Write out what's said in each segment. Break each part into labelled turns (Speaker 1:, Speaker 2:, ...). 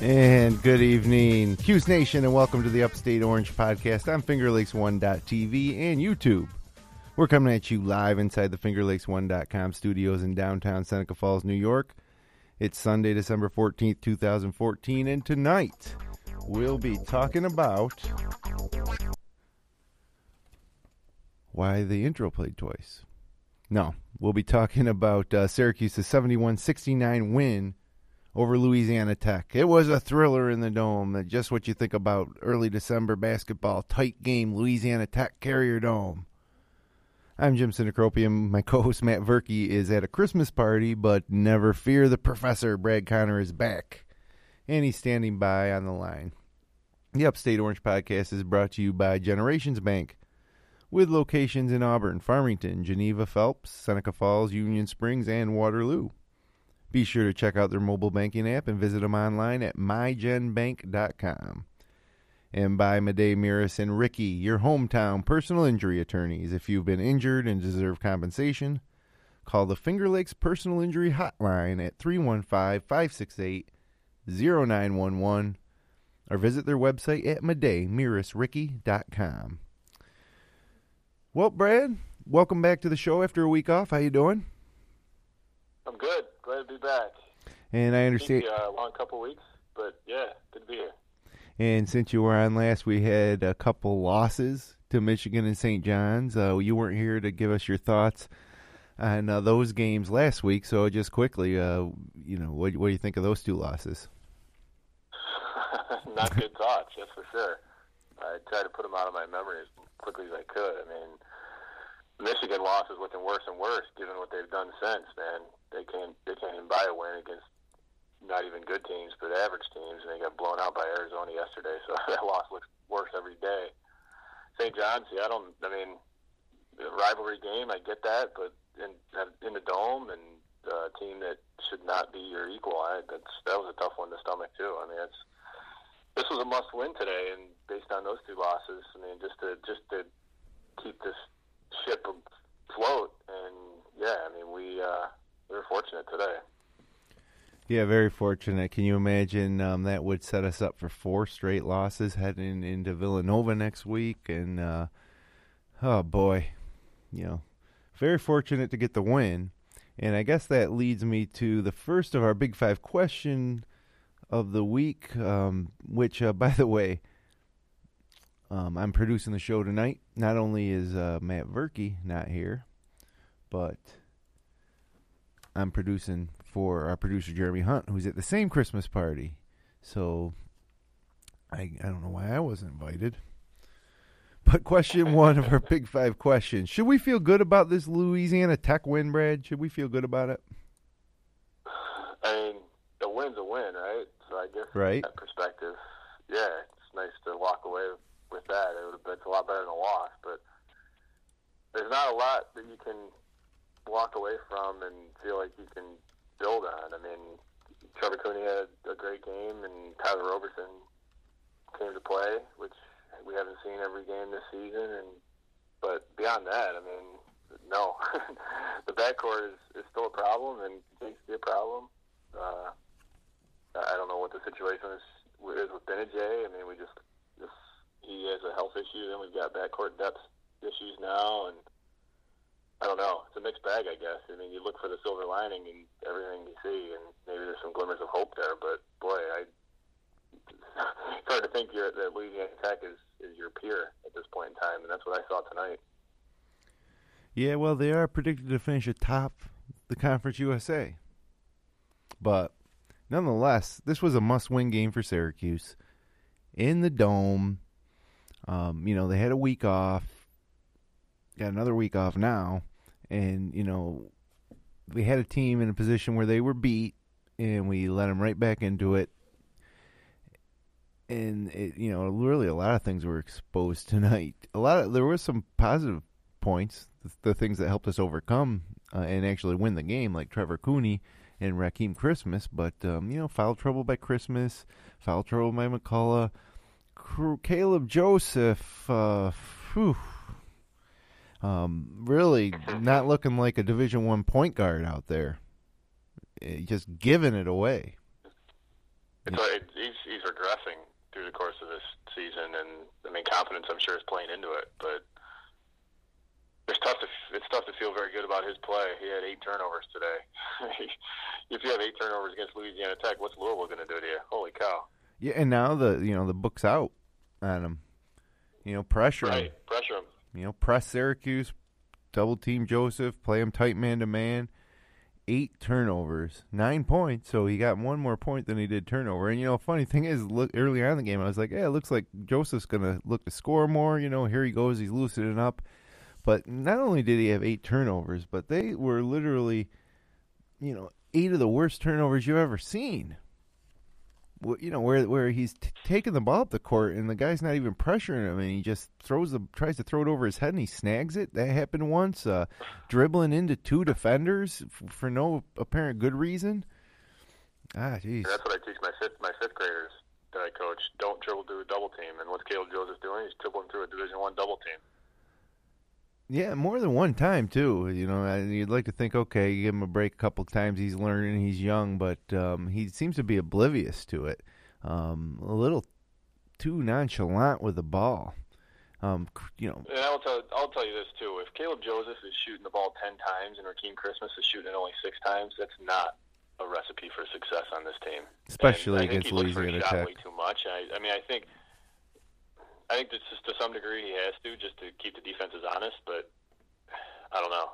Speaker 1: And good evening, Cuse Nation, and welcome to the Upstate Orange Podcast on FingerLakes1.tv and YouTube. We're coming at you live inside the FingerLakes1.com studios in downtown Seneca Falls, New York. It's Sunday, December 14th, 2014, and tonight we'll be talking about why the intro played twice. No, we'll be talking about Syracuse's 71-69 win over Louisiana Tech. It was a thriller in the Dome. Just what you think about early December basketball. Tight game, Louisiana Tech Carrier Dome. I'm Jim Sinacropium. My co-host Matt Verke is at a Christmas party, but never fear, the professor, Brad Connor, is back. And he's standing by on the line. The Upstate Orange Podcast is brought to you by Generations Bank, with locations in Auburn, Farmington, Geneva, Phelps, Seneca Falls, Union Springs, and Waterloo. Be sure to check out their mobile banking app and visit them online at mygenbank.com. And by Madej Miris and Ricky, your hometown personal injury attorneys. If you've been injured and deserve compensation, call the Finger Lakes Personal Injury Hotline at 315-568-0911 or visit their website at madejmirisricky.com. Well, Brad, welcome back to the show after a week off. How you doing?
Speaker 2: I'm good. Glad to be back.
Speaker 1: And I understand
Speaker 2: a long couple weeks, but yeah, good to be here.
Speaker 1: And since you were on last, we had a couple losses to Michigan and St. John's. You weren't here to give us your thoughts on those games last week, so just quickly, what do you think of those two losses?
Speaker 2: Not good thoughts, that's for sure. I tried to put them out of my memory as quickly as I could. I mean, Michigan loss is looking worse and worse given what they've done since, man. They can't even buy a win against not even good teams, but average teams, and they got blown out by Arizona yesterday, so that loss looks worse every day. St. John's, the rivalry game, I get that, but in the Dome and a team that should not be your equal, that was a tough one to stomach too. I mean, this was a must-win today, and based on those two losses, I mean, just to keep this ship afloat, and yeah, I mean, we were fortunate today.
Speaker 1: Yeah, very fortunate. Can you imagine that would set us up for 4 straight losses heading into Villanova next week? And, oh, boy, very fortunate to get the win. And I guess that leads me to the first of our Big Five question of the week, which, by the way, I'm producing the show tonight. Not only is Matt Verke not here, but I'm producing for our producer Jeremy Hunt, who's at the same Christmas party. So I don't know why I wasn't invited. But question one of our Big Five questions. Should we feel good about this Louisiana Tech win, Brad? Should we feel good about it?
Speaker 2: I mean, a win's a win, right? So I guess from that perspective, yeah, it's nice to walk away with that. It's a lot better than a loss, but there's not a lot that you can walk away from and feel like you can build on. I mean, Trevor Cooney had a great game, and Tyler Roberson came to play, which we haven't seen every game this season. But beyond that, I mean, no. The backcourt is still a problem and continues to be a problem. I don't know what the situation is with Benajay. I mean, he has a health issue, and we've got backcourt depth issues now, and I don't know. It's a mixed bag, I guess. I mean, you look for the silver lining in everything you see, and maybe there's some glimmers of hope there. But, boy, it's hard to think that Louisiana Tech is your peer at this point in time, and that's what I saw tonight.
Speaker 1: Yeah, well, they are predicted to finish atop the Conference USA. But, nonetheless, this was a must-win game for Syracuse. In the Dome, they had a week off. Got another week off now. And, we had a team in a position where they were beat, and we let them right back into it. And, really a lot of things were exposed tonight. There were some positive points, the things that helped us overcome and actually win the game, like Trevor Cooney and Rakeem Christmas. But, foul trouble by Christmas, foul trouble by McCullough, Caleb Joseph, really not looking like a Division I point guard out there. Just giving it away.
Speaker 2: He's regressing through the course of this season, and I mean, confidence I'm sure is playing into it, but it's tough to feel very good about his play. He had 8 turnovers today. If you have 8 turnovers against Louisiana Tech, what's Louisville going to do to you? Holy cow!
Speaker 1: Yeah, and now the book's out on him. Pressure him.
Speaker 2: Right, pressure him.
Speaker 1: Press Syracuse, double team Joseph, play him tight man to man. 8 turnovers, 9 points, so he got 1 more point than he did turnover. And, funny thing is, look, early on in the game, I was like, yeah, it looks like Joseph's going to look to score more. Here he goes, he's loosening up. But not only did he have 8 turnovers, but they were literally, 8 of the worst turnovers you've ever seen. Where he's taking the ball up the court and the guy's not even pressuring him, and he just tries to throw it over his head and he snags it. That happened once. Dribbling into 2 defenders for no apparent good reason. Jeez.
Speaker 2: That's what I teach my fifth graders that I coach. Don't dribble through a double team. And what's Caleb Joseph doing? He's dribbling through a Division I double team.
Speaker 1: Yeah, more than one time, too. You'd like to think, okay, you give him a break a couple times. He's learning, he's young, but he seems to be oblivious to it. A little too nonchalant with the ball.
Speaker 2: And I'll tell you this, too. If Caleb Joseph is shooting the ball 10 times and Rakeem Christmas is shooting it only 6 times, that's not a recipe for success on this team.
Speaker 1: Especially against Louisiana Tech.
Speaker 2: Way too much. I think this is, to some degree he has to, just to keep the defenses honest, but I don't know.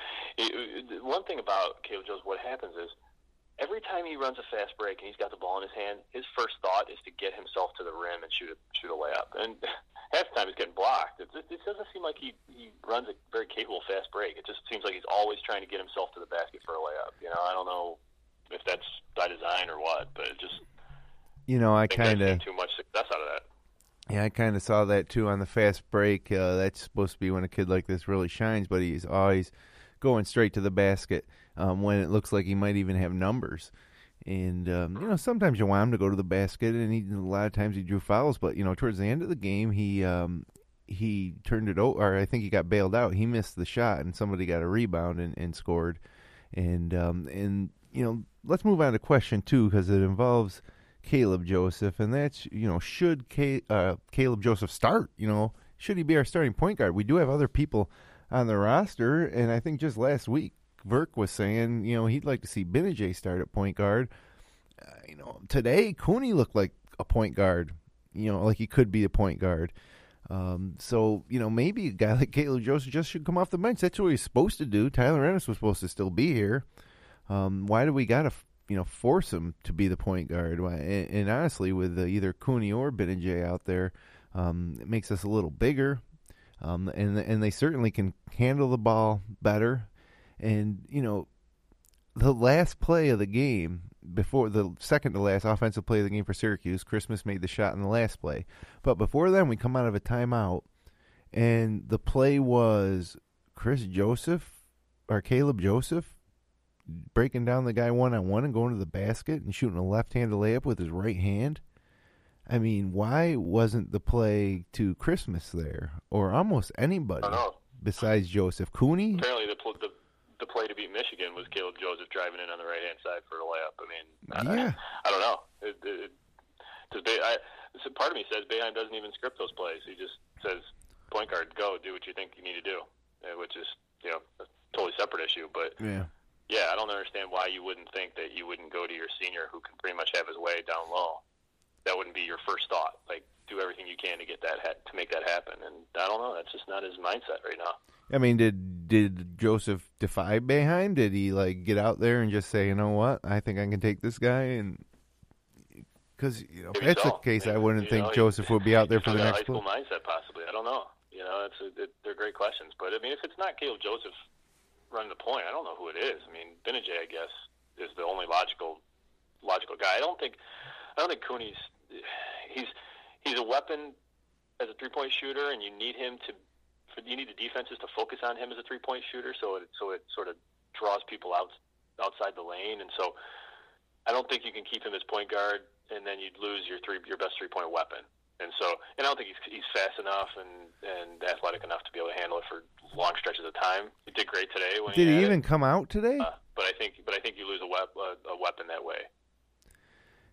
Speaker 2: One thing about Caleb Joseph, what happens is every time he runs a fast break and he's got the ball in his hand, his first thought is to get himself to the rim and shoot a layup. And half the time he's getting blocked. It doesn't seem like he runs a very capable fast break. It just seems like he's always trying to get himself to the basket for a layup. I don't know if that's by design or what, but it just
Speaker 1: I kind of
Speaker 2: too much success out of that.
Speaker 1: Yeah, I kind of saw that, too, on the fast break. That's supposed to be when a kid like this really shines, but he's always going straight to the basket when it looks like he might even have numbers. And, sometimes you want him to go to the basket, and a lot of times he drew fouls. But, towards the end of the game, he turned it over, or I think he got bailed out. He missed the shot, and somebody got a rebound and scored. And let's move on to question 2, because it involves Caleb Joseph, and that's, should Caleb Joseph start? Should he be our starting point guard? We do have other people on the roster, and I think just last week, Verk was saying, he'd like to see Benajay start at point guard. Today, Cooney looked like a point guard, like he could be a point guard. So, maybe a guy like Caleb Joseph just should come off the bench. That's what he's supposed to do. Tyler Ennis was supposed to still be here. Why do we got to force him to be the point guard? And honestly, with either Cooney or Benajay out there, it makes us a little bigger, and they certainly can handle the ball better. And the last play of the game, before the second to last offensive play of the game for Syracuse, Christmas made the shot in the last play. But before then, we come out of a timeout, and the play was Caleb Joseph breaking down the guy one-on-one and going to the basket and shooting a left-handed layup with his right hand. I mean, why wasn't the play to Christmas there, or almost anybody besides Joseph? Cooney?
Speaker 2: Apparently the play to beat Michigan was Caleb Joseph driving in on the right-hand side for a layup. I don't know. Part of me says Boeheim doesn't even script those plays. He just says, point guard, go, do what you think you need to do, which is a totally separate issue. But yeah, I don't understand why you wouldn't think that you wouldn't go to your senior who can pretty much have his way down low. That wouldn't be your first thought. Like, do everything you can to get that to make that happen. And I don't know. That's just not his mindset right now.
Speaker 1: I mean, did Joseph defy Boeheim? Did he get out there and just say, you know what, I think I can take this guy? And because if that's the case, I wouldn't think Joseph would be out there for the next
Speaker 2: high school mindset, possibly. I don't know. They're great questions. But I mean, if it's not Caleb Joseph running the point, I don't know who it is. I mean, Benajay, I guess, is the only logical guy. I don't think Cooney's he's a weapon as a 3-point shooter, and you need the defenses to focus on him as a 3-point shooter, so it sort of draws people outside the lane, and so I don't think you can keep him as point guard, and then you'd lose your best 3-point weapon. And I don't think he's fast enough and athletic enough to be able to handle it for long stretches of time. He did great today.
Speaker 1: Did he even come out today?
Speaker 2: But I think you lose a weapon that way.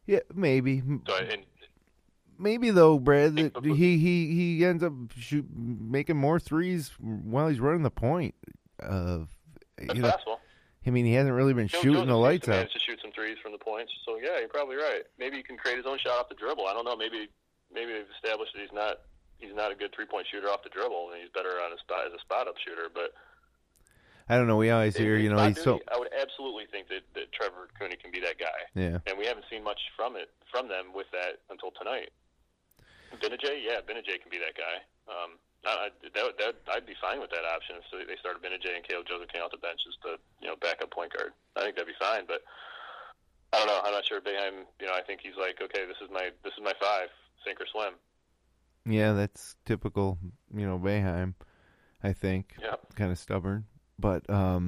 Speaker 1: Yeah, maybe.
Speaker 2: So,
Speaker 1: maybe though, Brad, that he ends up making more threes while he's running the point.
Speaker 2: That's possible.
Speaker 1: I mean, he hasn't really been shooting the lights out.
Speaker 2: Managed to shoot some threes from the points, so yeah, you're probably right. Maybe he can create his own shot off the dribble. I don't know. Maybe they've established that he's not a good 3-point shooter off the dribble, and he's better on as a spot up shooter. But
Speaker 1: I don't know. We always hear, he's so.
Speaker 2: I would absolutely think that Trevor Cooney can be that guy.
Speaker 1: Yeah.
Speaker 2: And we haven't seen much from them with that until tonight. Benajay can be that guy. I'd be fine with that option. So they started Benajay and Caleb Joseph came out the bench as the backup point guard. I think that'd be fine. But I don't know. I'm not sure Boeheim. I think he's like, okay, this is my 5, sink or swim.
Speaker 1: Yeah, that's typical. Boeheim. I think.
Speaker 2: Yeah.
Speaker 1: Kind of stubborn, but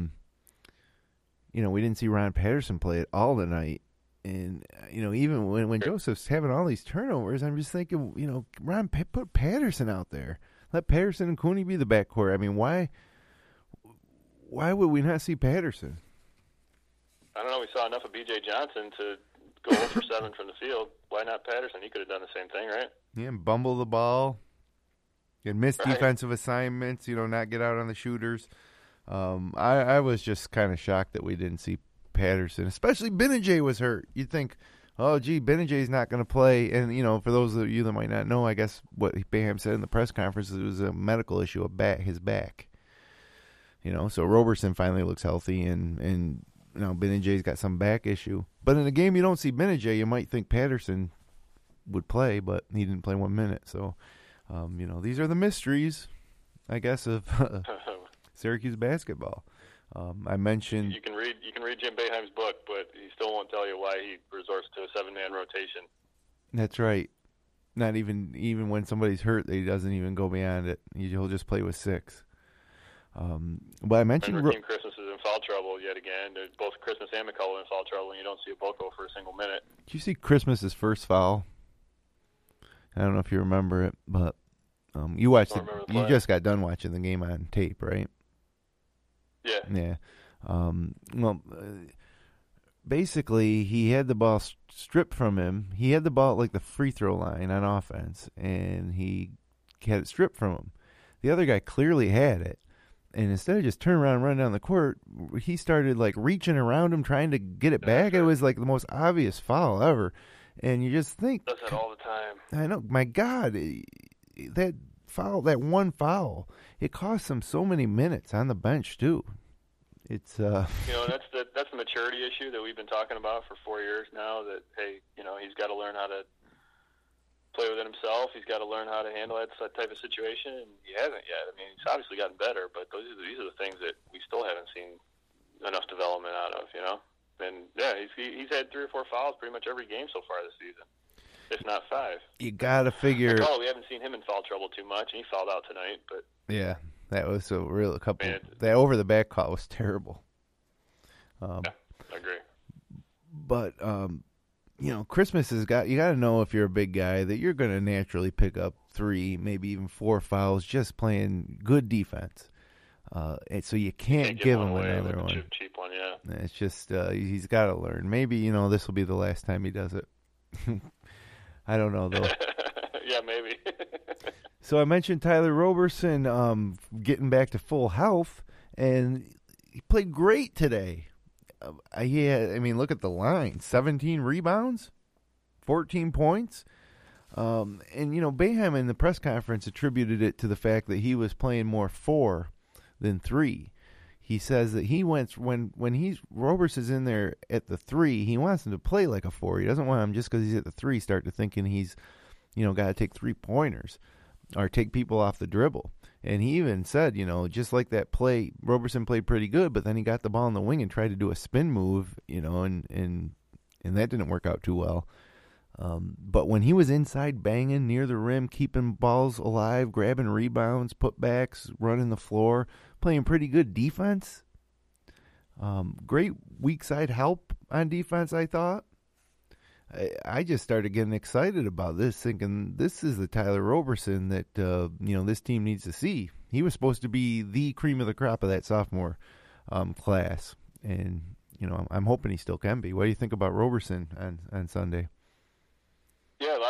Speaker 1: we didn't see Ron Patterson play at all tonight. And, even when Joseph's having all these turnovers, I'm just thinking, Ron, put Patterson out there. Let Patterson and Cooney be the backcourt. I mean, why would we not see Patterson?
Speaker 2: I don't know. We saw enough of B.J. Johnson to go 0 for 7 from the field. Why not Patterson? He could have done the same thing, right?
Speaker 1: Yeah, bumble the ball. And miss defensive assignments, not get out on the shooters. I was just kind of shocked that we didn't see Patterson, especially Benajay was hurt. You'd think, oh, gee, Benajay's not going to play. And, for those of you that might not know, I guess what Boeheim said in the press conference, it was a medical issue, his back. So Roberson finally looks healthy, and Benajay's got some back issue. But in a game you don't see Benajay, you might think Patterson would play, but he didn't play 1 minute. So, these are the mysteries, I guess, of Syracuse basketball. I mentioned
Speaker 2: you can read Jim Boeheim's book, but he still won't tell you why he resorts to a 7-man rotation.
Speaker 1: That's right. Not even when somebody's hurt, he doesn't even go beyond it. He'll just play with 6. But I mentioned
Speaker 2: Team Christmas is in foul trouble yet again. Both Christmas and McCullough are in foul trouble, and you don't see a Boko for a single minute.
Speaker 1: Did you see Christmas's first foul? I don't know if you remember it, but you watched it. You just got done watching the game on tape, right?
Speaker 2: Yeah.
Speaker 1: Yeah. Basically, he had the ball stripped from him. He had the ball at like the free throw line on offense, and he had it stripped from him. The other guy clearly had it, and instead of just turning around and running down the court, he started like reaching around him, trying to get it back. It was like the most obvious foul ever, and you just think,
Speaker 2: does that all the time.
Speaker 1: I know, my God, that foul, that one foul, it cost him so many minutes on the bench too. It's
Speaker 2: that's the maturity issue that we've been talking about for 4 years now. That he's got to learn how to play within himself. He's got to learn how to handle that type of situation, and he hasn't yet. I mean, he's obviously gotten better, but these are the things that we still haven't seen enough development out of. And yeah, he's had 3 or 4 fouls pretty much every game so far this season, if not 5.
Speaker 1: You got to figure.
Speaker 2: We haven't seen him in foul trouble too much, and he fouled out tonight. But
Speaker 1: yeah. That was a real couple. That over the back call was terrible.
Speaker 2: Yeah, I agree.
Speaker 1: But Christmas has got. You got to know if you're a big guy that you're going to naturally pick up 3, maybe even 4 fouls just playing good defense. And so you can't give him another one.
Speaker 2: Cheap one, yeah.
Speaker 1: It's just he's got to learn. Maybe this will be the last time he does it. I don't know though.
Speaker 2: Yeah, maybe.
Speaker 1: So I mentioned Tyler Roberson getting back to full health, and he played great today. Look at the line: 17 rebounds, 14 points. And Boeheim in the press conference attributed it to the fact that he was playing more 4 than 3. He says that he wants when Roberson's in there at the 3, he wants him to play like a 4. He doesn't want him just because he's at the 3 start to thinking he's got to take 3-pointers. Or take people off the dribble. And he even said, just like that play, Roberson played pretty good, but then he got the ball in the wing and tried to do a spin move, and that didn't work out too well. But when he was inside banging near the rim, keeping balls alive, grabbing rebounds, putbacks, running the floor, playing pretty good defense, great weak side help on defense, I thought. I just started getting excited about this, thinking this is the Tyler Roberson that this team needs to see. He was supposed to be the cream of the crop of that sophomore class, and I'm hoping he still can be. What do you think about Roberson on Sunday?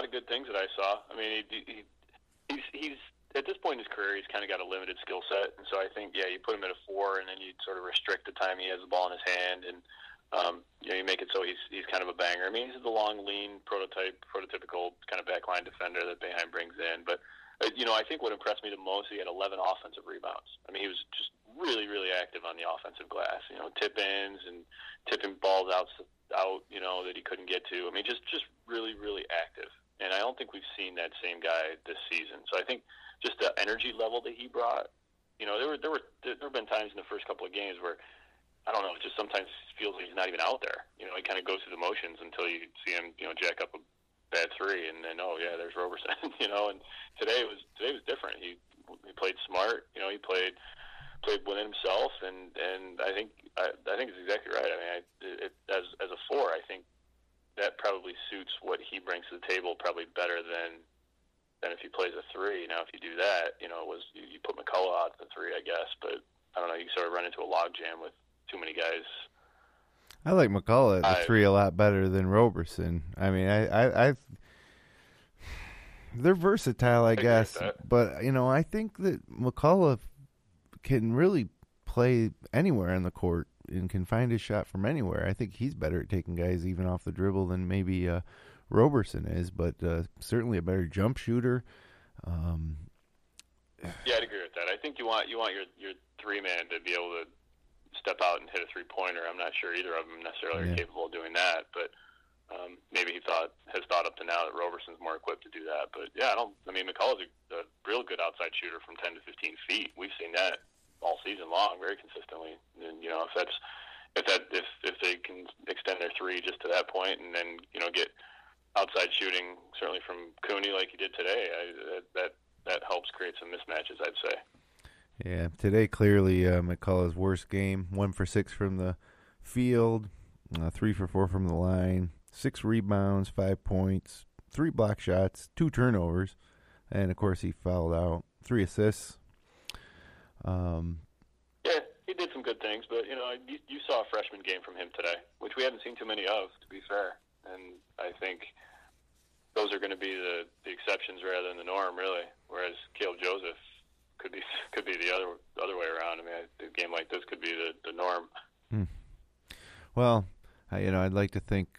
Speaker 2: of good things that I saw. I mean, he's at this point in his career, he's kind of got a limited skill set, and so I think, yeah, you put him at a 4, and then you sort of restrict the time he has the ball in his hand, and you make it so he's kind of a banger. I mean, he's the long, lean, prototypical kind of backline defender that Boeheim brings in. But I think what impressed me the most, he had 11 offensive rebounds. I mean, he was just really, really active on the offensive glass. Tip-ins and tipping balls out, that he couldn't get to. I mean, just really, really active. And I don't think we've seen that same guy this season. So I think just the energy level that he brought, there have been times in the first couple of games where, I don't know, it just sometimes feels like he's not even out there. He kind of goes through the motions until you see him, jack up a bad 3, and then, oh yeah, there's Roberson. And today was different. He played smart. He played within himself, and I think it's exactly right. I mean, as a 4, I think that probably suits what he brings to the table probably better than if he plays a 3. Now, if you do that, you put McCullough out at the 3, I guess, but I don't know. You sort of run into a logjam with too many guys.
Speaker 1: I like McCullough at the 3 a lot better than Roberson. I mean, they're versatile, I guess, but I think that McCullough can really play anywhere on the court and can find his shot from anywhere. I think he's better at taking guys even off the dribble than maybe Roberson is, but certainly a better jump shooter.
Speaker 2: Yeah, I'd agree with that. I think you want your 3-man to be able to step out and hit a 3-pointer. I'm not sure either of them necessarily are capable of doing that, but maybe he has thought up to now that Roberson's more equipped to do that. But yeah, McCullough's a real good outside shooter from 10 to 15 feet. We've seen that all season long, very consistently. And if they can extend their 3 just to that point, and then get outside shooting certainly from Cooney like he did today, that helps create some mismatches, I'd say.
Speaker 1: Yeah, today clearly McCullough's worst game. 1 for 6 from the field, 3 for 4 from the line, 6 rebounds, 5 points, 3 block shots, 2 turnovers, and of course he fouled out. 3 assists.
Speaker 2: Yeah, he did some good things, but you saw a freshman game from him today, which we haven't seen too many of, to be fair. And I think those are going to be the exceptions rather than the norm, really. Whereas Caleb Joseph could be the other way around. I mean, a game like this could be the norm.
Speaker 1: Well, I'd like to think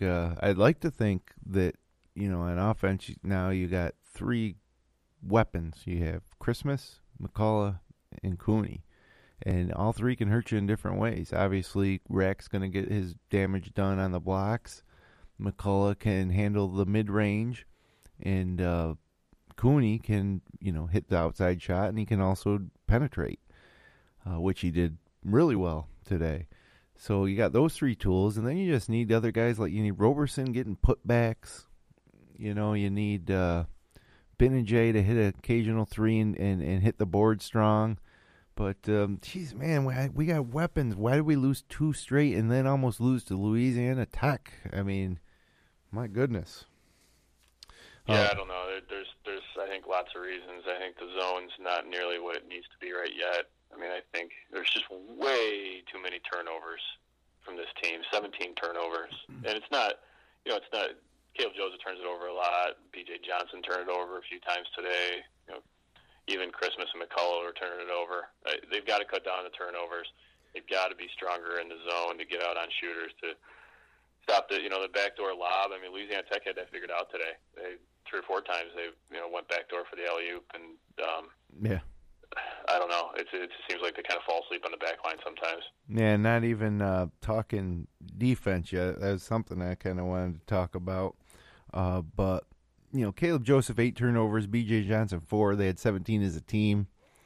Speaker 1: that on offense now you got 3 weapons. You have Christmas, McCullough, and Cooney, and all 3 can hurt you in different ways. Obviously, Rack's going to get his damage done on the blocks. McCullough can handle the mid-range, and Cooney can, hit the outside shot, and he can also penetrate, which he did really well today. So you got those 3 tools, and then you just need other guys like you need Roberson getting putbacks. You need Benajay to hit an occasional 3 and hit the board strong. But, geez, man, we got weapons. Why did we lose 2 straight and then almost lose to Louisiana Tech? I mean, my goodness.
Speaker 2: Yeah, I don't know. There's I think lots of reasons. I think the zone's not nearly what it needs to be right yet. I mean, I think there's just way too many turnovers from this team. 17 turnovers, and it's not. Caleb Joseph turns it over a lot. B.J. Johnson turned it over a few times today. Even Christmas and McCullough are turning it over. They've got to cut down the turnovers. They've got to be stronger in the zone to get out on shooters to stop the backdoor lob. I mean, Louisiana Tech had that figured out today. 3 or 4 times they went backdoor for the alley-oop, and
Speaker 1: yeah,
Speaker 2: I don't know. It seems like they kind of fall asleep on the back line sometimes.
Speaker 1: Yeah, not even talking defense yet. That's something I kind of wanted to talk about. But Caleb Joseph 8 turnovers, B.J. Johnson 4. They had 17 as a team.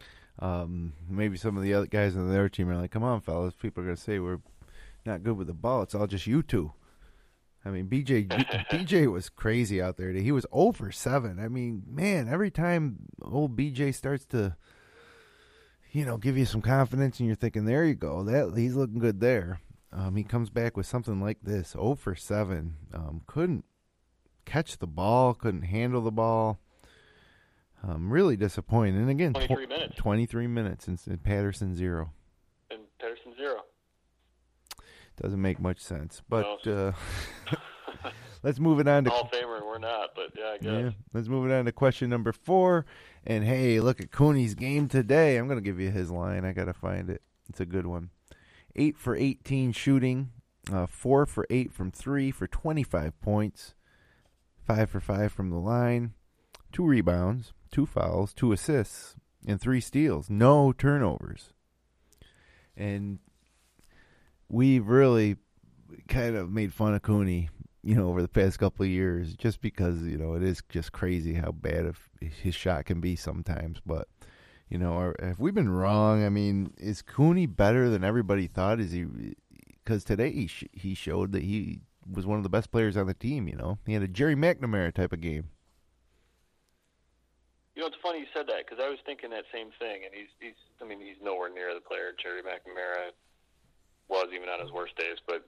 Speaker 1: Maybe some of the other guys on their team are like, "Come on, fellas, people are going to say we're not good with the ball. It's all just you 2." I mean, BJ was crazy out there. He was 0 for 7. I mean, man, every time old BJ starts to, give you some confidence and you're thinking, there you go, he's looking good there. He comes back with something like this, 0 for 7. Couldn't catch the ball, couldn't handle the ball. Really disappointing. And again,
Speaker 2: 23 minutes.
Speaker 1: 23 minutes and Patterson 0.
Speaker 2: And Patterson 0.
Speaker 1: Doesn't make much sense. But let's move it on to
Speaker 2: Hall of Famer, and we're not, but yeah, I guess. Yeah,
Speaker 1: let's move it on to question number 4. And hey, look at Cooney's game today. I'm going to give you his line. I got to find it. It's a good one. 8 for 18 shooting, 4 for 8 from 3 for 25 points, 5 for 5 from the line, 2 rebounds, 2 fouls, 2 assists, and 3 steals. No turnovers. And we've really kind of made fun of Cooney, over the past couple of years, just because, it is just crazy how bad his shot can be sometimes. But, have we been wrong? I mean, is Cooney better than everybody thought? Is he? Because today he showed that he was one of the best players on the team. He had a Jerry McNamara type of game.
Speaker 2: It's funny you said that, because I was thinking that same thing. And he's nowhere near the player Jerry McNamara was, even on his worst days. But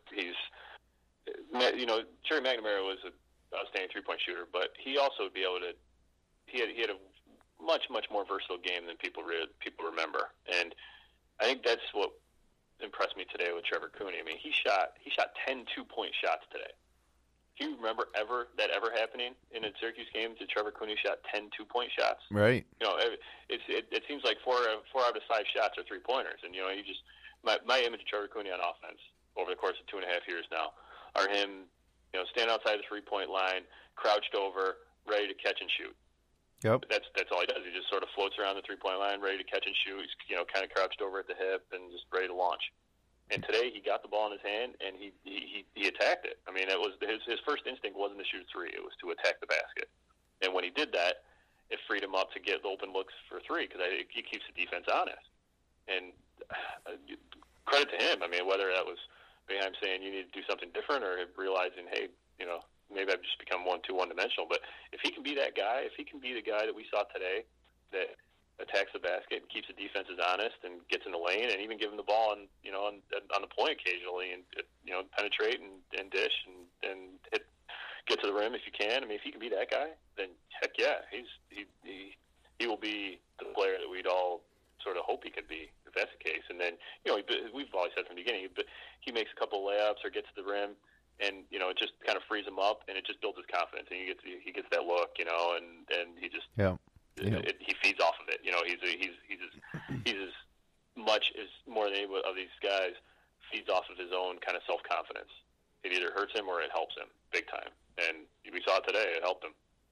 Speaker 2: Jerry McNamara was an outstanding 3-point shooter, but he also would be able to. He had a much more versatile game than people remember, and I think that's what impressed me today with Trevor Cooney. I mean, he shot 10 2-point shots today. Do you remember that ever happening in a Syracuse game? Did Trevor Cooney shot 10 2-point shots?
Speaker 1: Right.
Speaker 2: It seems like 4 out of 5 shots are 3-pointers, and my image of Trevor Cooney on offense over the course of 2.5 years now are him, stand outside the 3-point line, crouched over, ready to catch and shoot.
Speaker 1: Yep.
Speaker 2: That's all he does. He just sort of floats around the 3-point line, ready to catch and shoot. He's kind of crouched over at the hip and just ready to launch. And today he got the ball in his hand and he attacked it. I mean, it was his first instinct wasn't to shoot 3; it was to attack the basket. And when he did that, it freed him up to get the open looks for 3, because it keeps the defense honest. And credit to him. I mean, whether that was Boeheim saying you need to do something different, or realizing, hey, maybe I've just become too one-dimensional. But if he can be that guy, if he can be the guy that we saw today that attacks the basket and keeps the defenses honest and gets in the lane, and even give him the ball on the point occasionally, and penetrate and dish and get to the rim if you can. I mean, if he can be that guy, then heck yeah, he will be the player that we'd all sort of hope he could be, if that's the case. And then we've always said from the beginning, but he makes a couple of layups or gets to the rim, and it just kind of frees him up, and it just builds his confidence, and he gets that look, and he just he feeds off of it. He's as much as more than any of these guys feeds off of his own kind of self-confidence. It either hurts him or it helps him big time, and we saw it today. It helped him.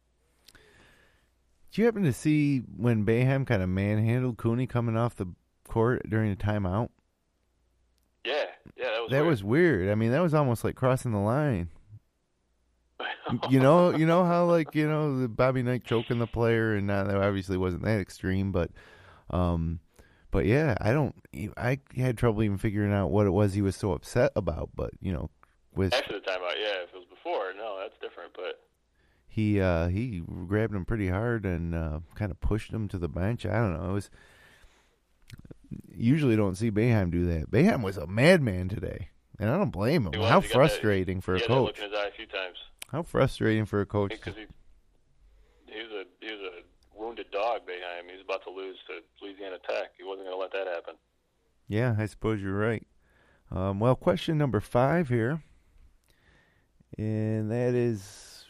Speaker 1: Did you happen to see when Boeheim kind of manhandled Cooney coming off the court during the timeout?
Speaker 2: Yeah, that was
Speaker 1: weird. I mean, that was almost like crossing the line. You know how the Bobby Knight choking the player, and that obviously wasn't that extreme, but yeah, I had trouble even figuring out what it was he was so upset about. But with
Speaker 2: after the timeout, yeah, if it was before, no, that's different. But
Speaker 1: he grabbed him pretty hard and kind of pushed him to the bench. I don't know. It was usually don't see Boeheim do that. Boeheim was a madman today, and I don't blame him. How frustrating for a coach.
Speaker 2: Look in his eye a few times.
Speaker 1: How frustrating for a coach.
Speaker 2: Because he was a wounded dog, Boeheim. He was about to lose to Louisiana Tech. He wasn't going to let that happen.
Speaker 1: Yeah, I suppose you're right. Well, question number 5 here, and that is,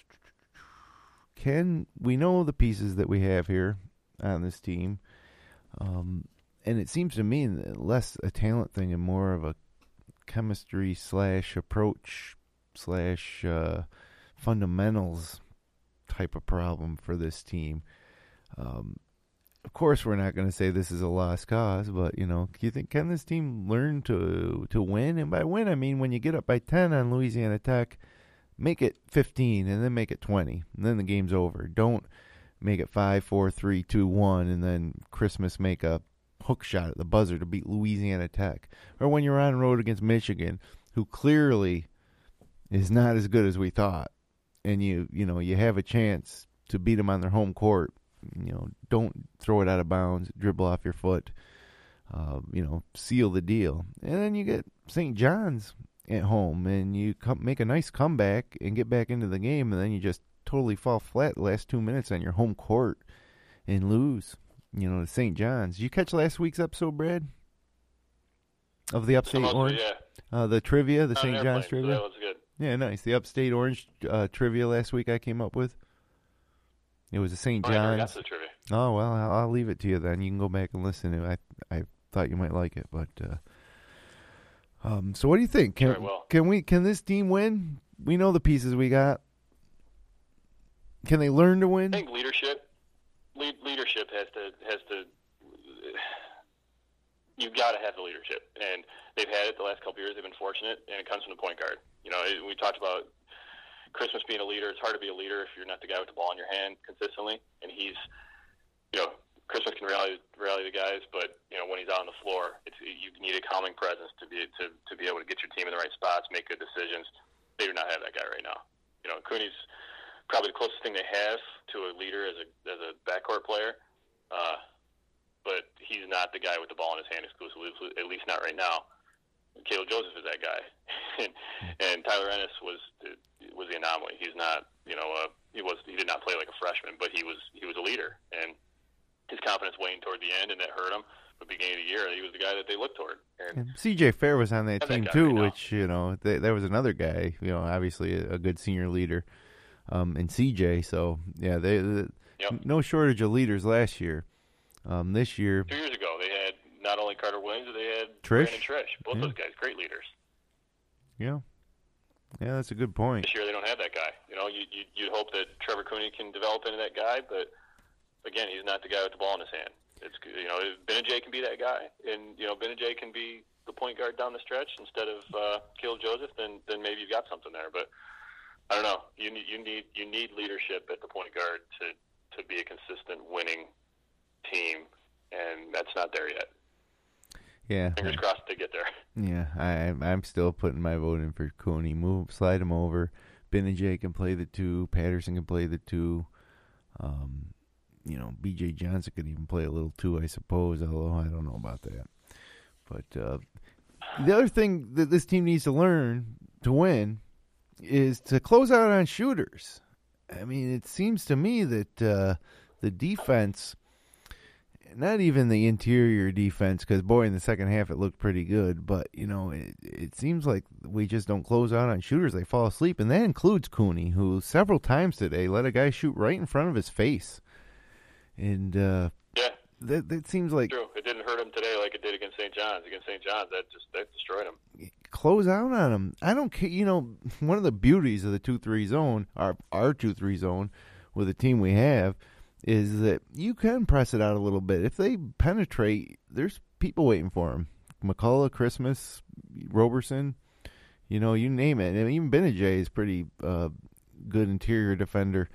Speaker 1: we know the pieces that we have here on this team, and it seems to me less a talent thing and more of a chemistry / approach / fundamentals type of problem for this team. Of course, we're not going to say this is a lost cause, but do you think, can this team learn to win? And by win, I mean when you get up by 10 on Louisiana Tech, make it 15 and then make it 20, and then the game's over. Don't make it 5, 4, 3, 2, 1, and then Christmas make a hook shot at the buzzer to beat Louisiana Tech. Or when you're on the road against Michigan, who clearly is not as good as we thought, and you have a chance to beat them on their home court. Don't throw it out of bounds, dribble off your foot, seal the deal. And then you get St. John's at home, and you make a nice comeback and get back into the game, and then you just totally fall flat the last 2 minutes on your home court and lose, to St. John's. Did you catch last week's episode, Brad? Of the Upstate Orange?
Speaker 2: Yeah.
Speaker 1: The trivia, the St. John's trivia?
Speaker 2: So that was good.
Speaker 1: Yeah, nice. The Upstate Orange trivia last week I came up with. It was a St. John's.
Speaker 2: I never got to the trivia.
Speaker 1: Oh, well, I'll leave it to you then. You can go back and listen to it. I thought you might like it, but so what do you think? Can this team win? We know the pieces we got. Can they learn to win?
Speaker 2: I think leadership has to you've got to have the leadership, and they've had it the last couple of years. They've been fortunate, and it comes from the point guard. We talked about Christmas being a leader. It's hard to be a leader if you're not the guy with the ball in your hand consistently, and he's, Christmas can rally the guys, but when he's out on the floor, you need a calming presence to be able to get your team in the right spots, make good decisions. They do not have that guy right now. Cooney's probably the closest thing they have to a leader as a backcourt player, but he's not the guy with the ball in his hand exclusively, at least not right now. Caleb Joseph is that guy, and Tyler Ennis was the anomaly. He's not, he did not play like a freshman, but he was a leader, and his confidence waned toward the end, and that hurt him. But beginning of the year, he was the guy that they looked toward. And
Speaker 1: C.J. Fair was on that team too, which there was another guy, obviously a good senior leader, in C.J. So yeah, no shortage of leaders last year. This year,
Speaker 2: 2 years ago, they had not only Carter Williams, but they had
Speaker 1: Trish.
Speaker 2: Brandon Trish. Both those guys, great leaders.
Speaker 1: Yeah, that's a good point.
Speaker 2: This year, they don't have that guy. You'd hope that Trevor Cooney can develop into that guy, but again, he's not the guy with the ball in his hand. It's Benajay can be that guy, and Benajay can be the point guard down the stretch instead of Caleb Joseph. Then maybe you've got something there. But I don't know. You need leadership at the point guard to be a consistent winning team, and that's not there yet.
Speaker 1: Yeah,
Speaker 2: fingers crossed they get there.
Speaker 1: Yeah, I'm still putting my vote in for Cooney. Slide him over. Benajay can play the 2. Patterson can play the 2. B.J. Johnson could even play a little 2, I suppose, although I don't know about that. But the other thing that this team needs to learn to win is to close out on shooters. I mean, it seems to me that the defense, not even the interior defense, because, boy, in the second half it looked pretty good, but, it seems like we just don't close out on shooters. They fall asleep, and that includes Cooney, who several times today let a guy shoot right in front of his face. And that seems like
Speaker 2: true. It didn't hurt him today like it did against St. John's. Against St. John's, that destroyed him.
Speaker 1: Close out on him. I don't care. One of the beauties of the 2-3 zone, our 2-3 zone, with the team we have, is that you can press it out a little bit. If they penetrate, there's people waiting for them. McCullough, Christmas, Roberson, you name it. And even Benajay is pretty good interior defender.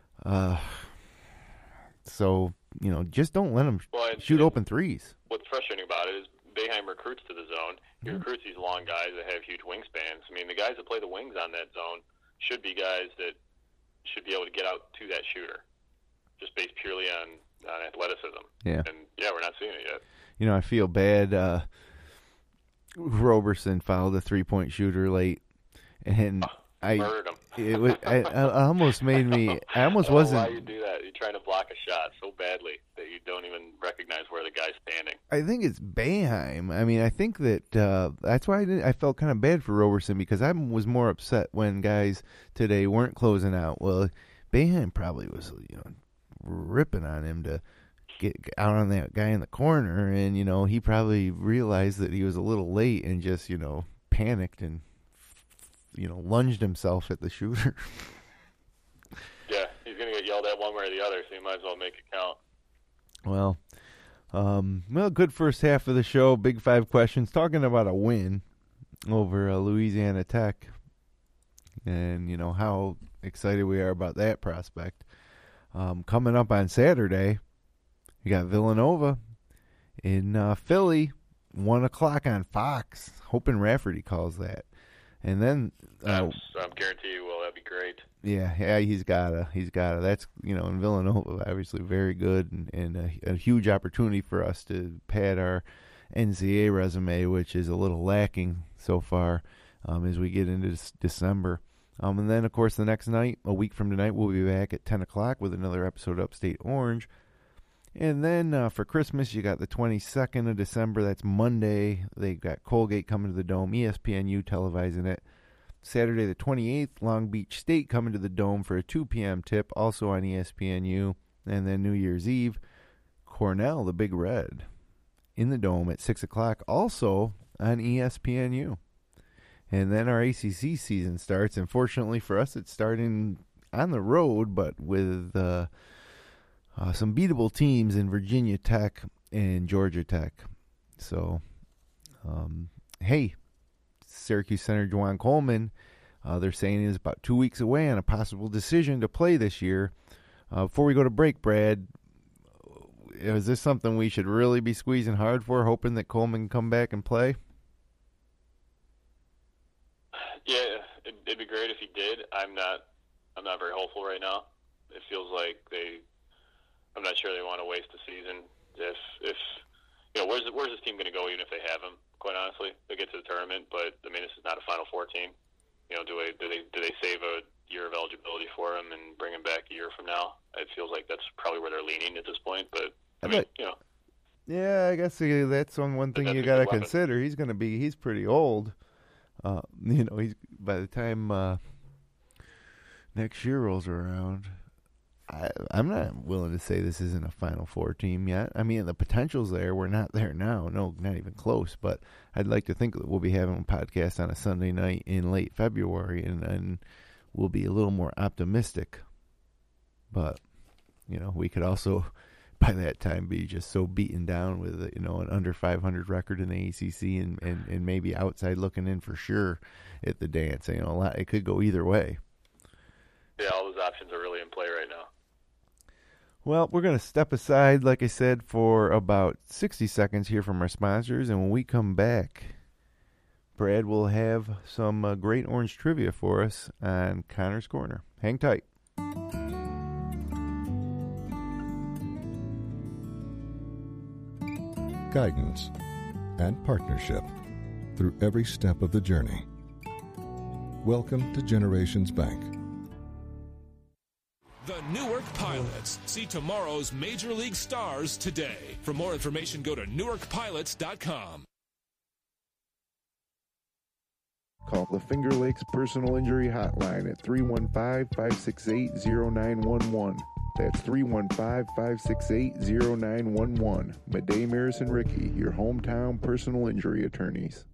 Speaker 1: So, just don't let them shoot open threes.
Speaker 2: What's frustrating about it is Boeheim recruits to the zone. He recruits these long guys that have huge wingspans. I mean, the guys that play the wings on that zone should be guys that should be able to get out to that shooter, just based purely on athleticism.
Speaker 1: Yeah.
Speaker 2: And, we're not seeing it yet.
Speaker 1: I feel bad. Roberson fouled a 3-point shooter late, and I
Speaker 2: murdered him.
Speaker 1: I almost made me. I almost wasn't.
Speaker 2: Why you do that? You're trying to block a shot so badly that you don't even recognize where the guy's standing.
Speaker 1: I think it's Boeheim. I mean, I think that that's why I felt kind of bad for Roberson, because I was more upset when guys today weren't closing out. Well, Boeheim probably was, ripping on him to get out on that guy in the corner, and he probably realized that he was a little late and just panicked and lunged himself at the shooter.
Speaker 2: Yeah, he's going to get yelled at one way or the other, so you might as well make it count.
Speaker 1: Well, good first half of the show. Big 5 questions, talking about a win over Louisiana Tech, and how excited we are about that prospect. Coming up on Saturday, we got Villanova in Philly, 1 o'clock on Fox. Hoping Rafferty calls that. And then
Speaker 2: I'm guarantee you will. That'd be great.
Speaker 1: Yeah, he's gotta. That's in Villanova, obviously very good, and a huge opportunity for us to pad our NCAA resume, which is a little lacking so far as we get into December. And then, of course, the next night, a week from tonight, we'll be back at 10 o'clock with another episode of Upstate Orange. And then for Christmas, you got the 22nd of December. That's Monday. They got Colgate coming to the Dome, ESPNU televising it. Saturday the 28th, Long Beach State coming to the Dome for a 2 p.m. tip, also on ESPNU. And then New Year's Eve, Cornell, the Big Red, in the Dome at 6 o'clock, also on ESPNU. And then our ACC season starts. And fortunately for us, it's starting on the road, but with some beatable teams in Virginia Tech and Georgia Tech. So, hey, Syracuse Center Juwan Coleman, they're saying is about 2 weeks away on a possible decision to play this year. Before we go to break, Brad, is this something we should really be squeezing hard for, hoping that Coleman can come back and play?
Speaker 2: Yeah, it'd be great if he did. I'm not very hopeful right now. It feels like I'm not sure they want to waste the season. If where's this team going to go even if they have him? Quite honestly, they get to the tournament, but I mean this is not a Final Four team. Do they save a year of eligibility for him and bring him back a year from now? It feels like that's probably where they're leaning at this point. But I mean,
Speaker 1: yeah, I guess that's one thing you got to consider. He's pretty old. He's by the time next year rolls around. I'm not willing to say this isn't a Final Four team yet. I mean, the potential's there. We're not there now. No, not even close. But I'd like to think that we'll be having a podcast on a Sunday night in late February, and we'll be a little more optimistic. But, we could also, by that time, be just so beaten down with, an under 500 record in the ACC and maybe outside looking in for sure at the dance. It could go either way.
Speaker 2: Yeah, all those options are really in play right now.
Speaker 1: Well, we're going to step aside, like I said, for about 60 seconds here from our sponsors. And when we come back, Brad will have some great orange trivia for us on Connor's Corner. Hang tight.
Speaker 3: Guidance and partnership through every step of the journey. Welcome to Generations Bank.
Speaker 4: The Newark Pilots. See tomorrow's Major League stars today. For more information, go to newarkpilots.com.
Speaker 1: Call the Finger Lakes Personal Injury Hotline at 315-568-0911. That's 315-568-0911. Madej, Maris, and Ricky, your hometown personal injury attorneys.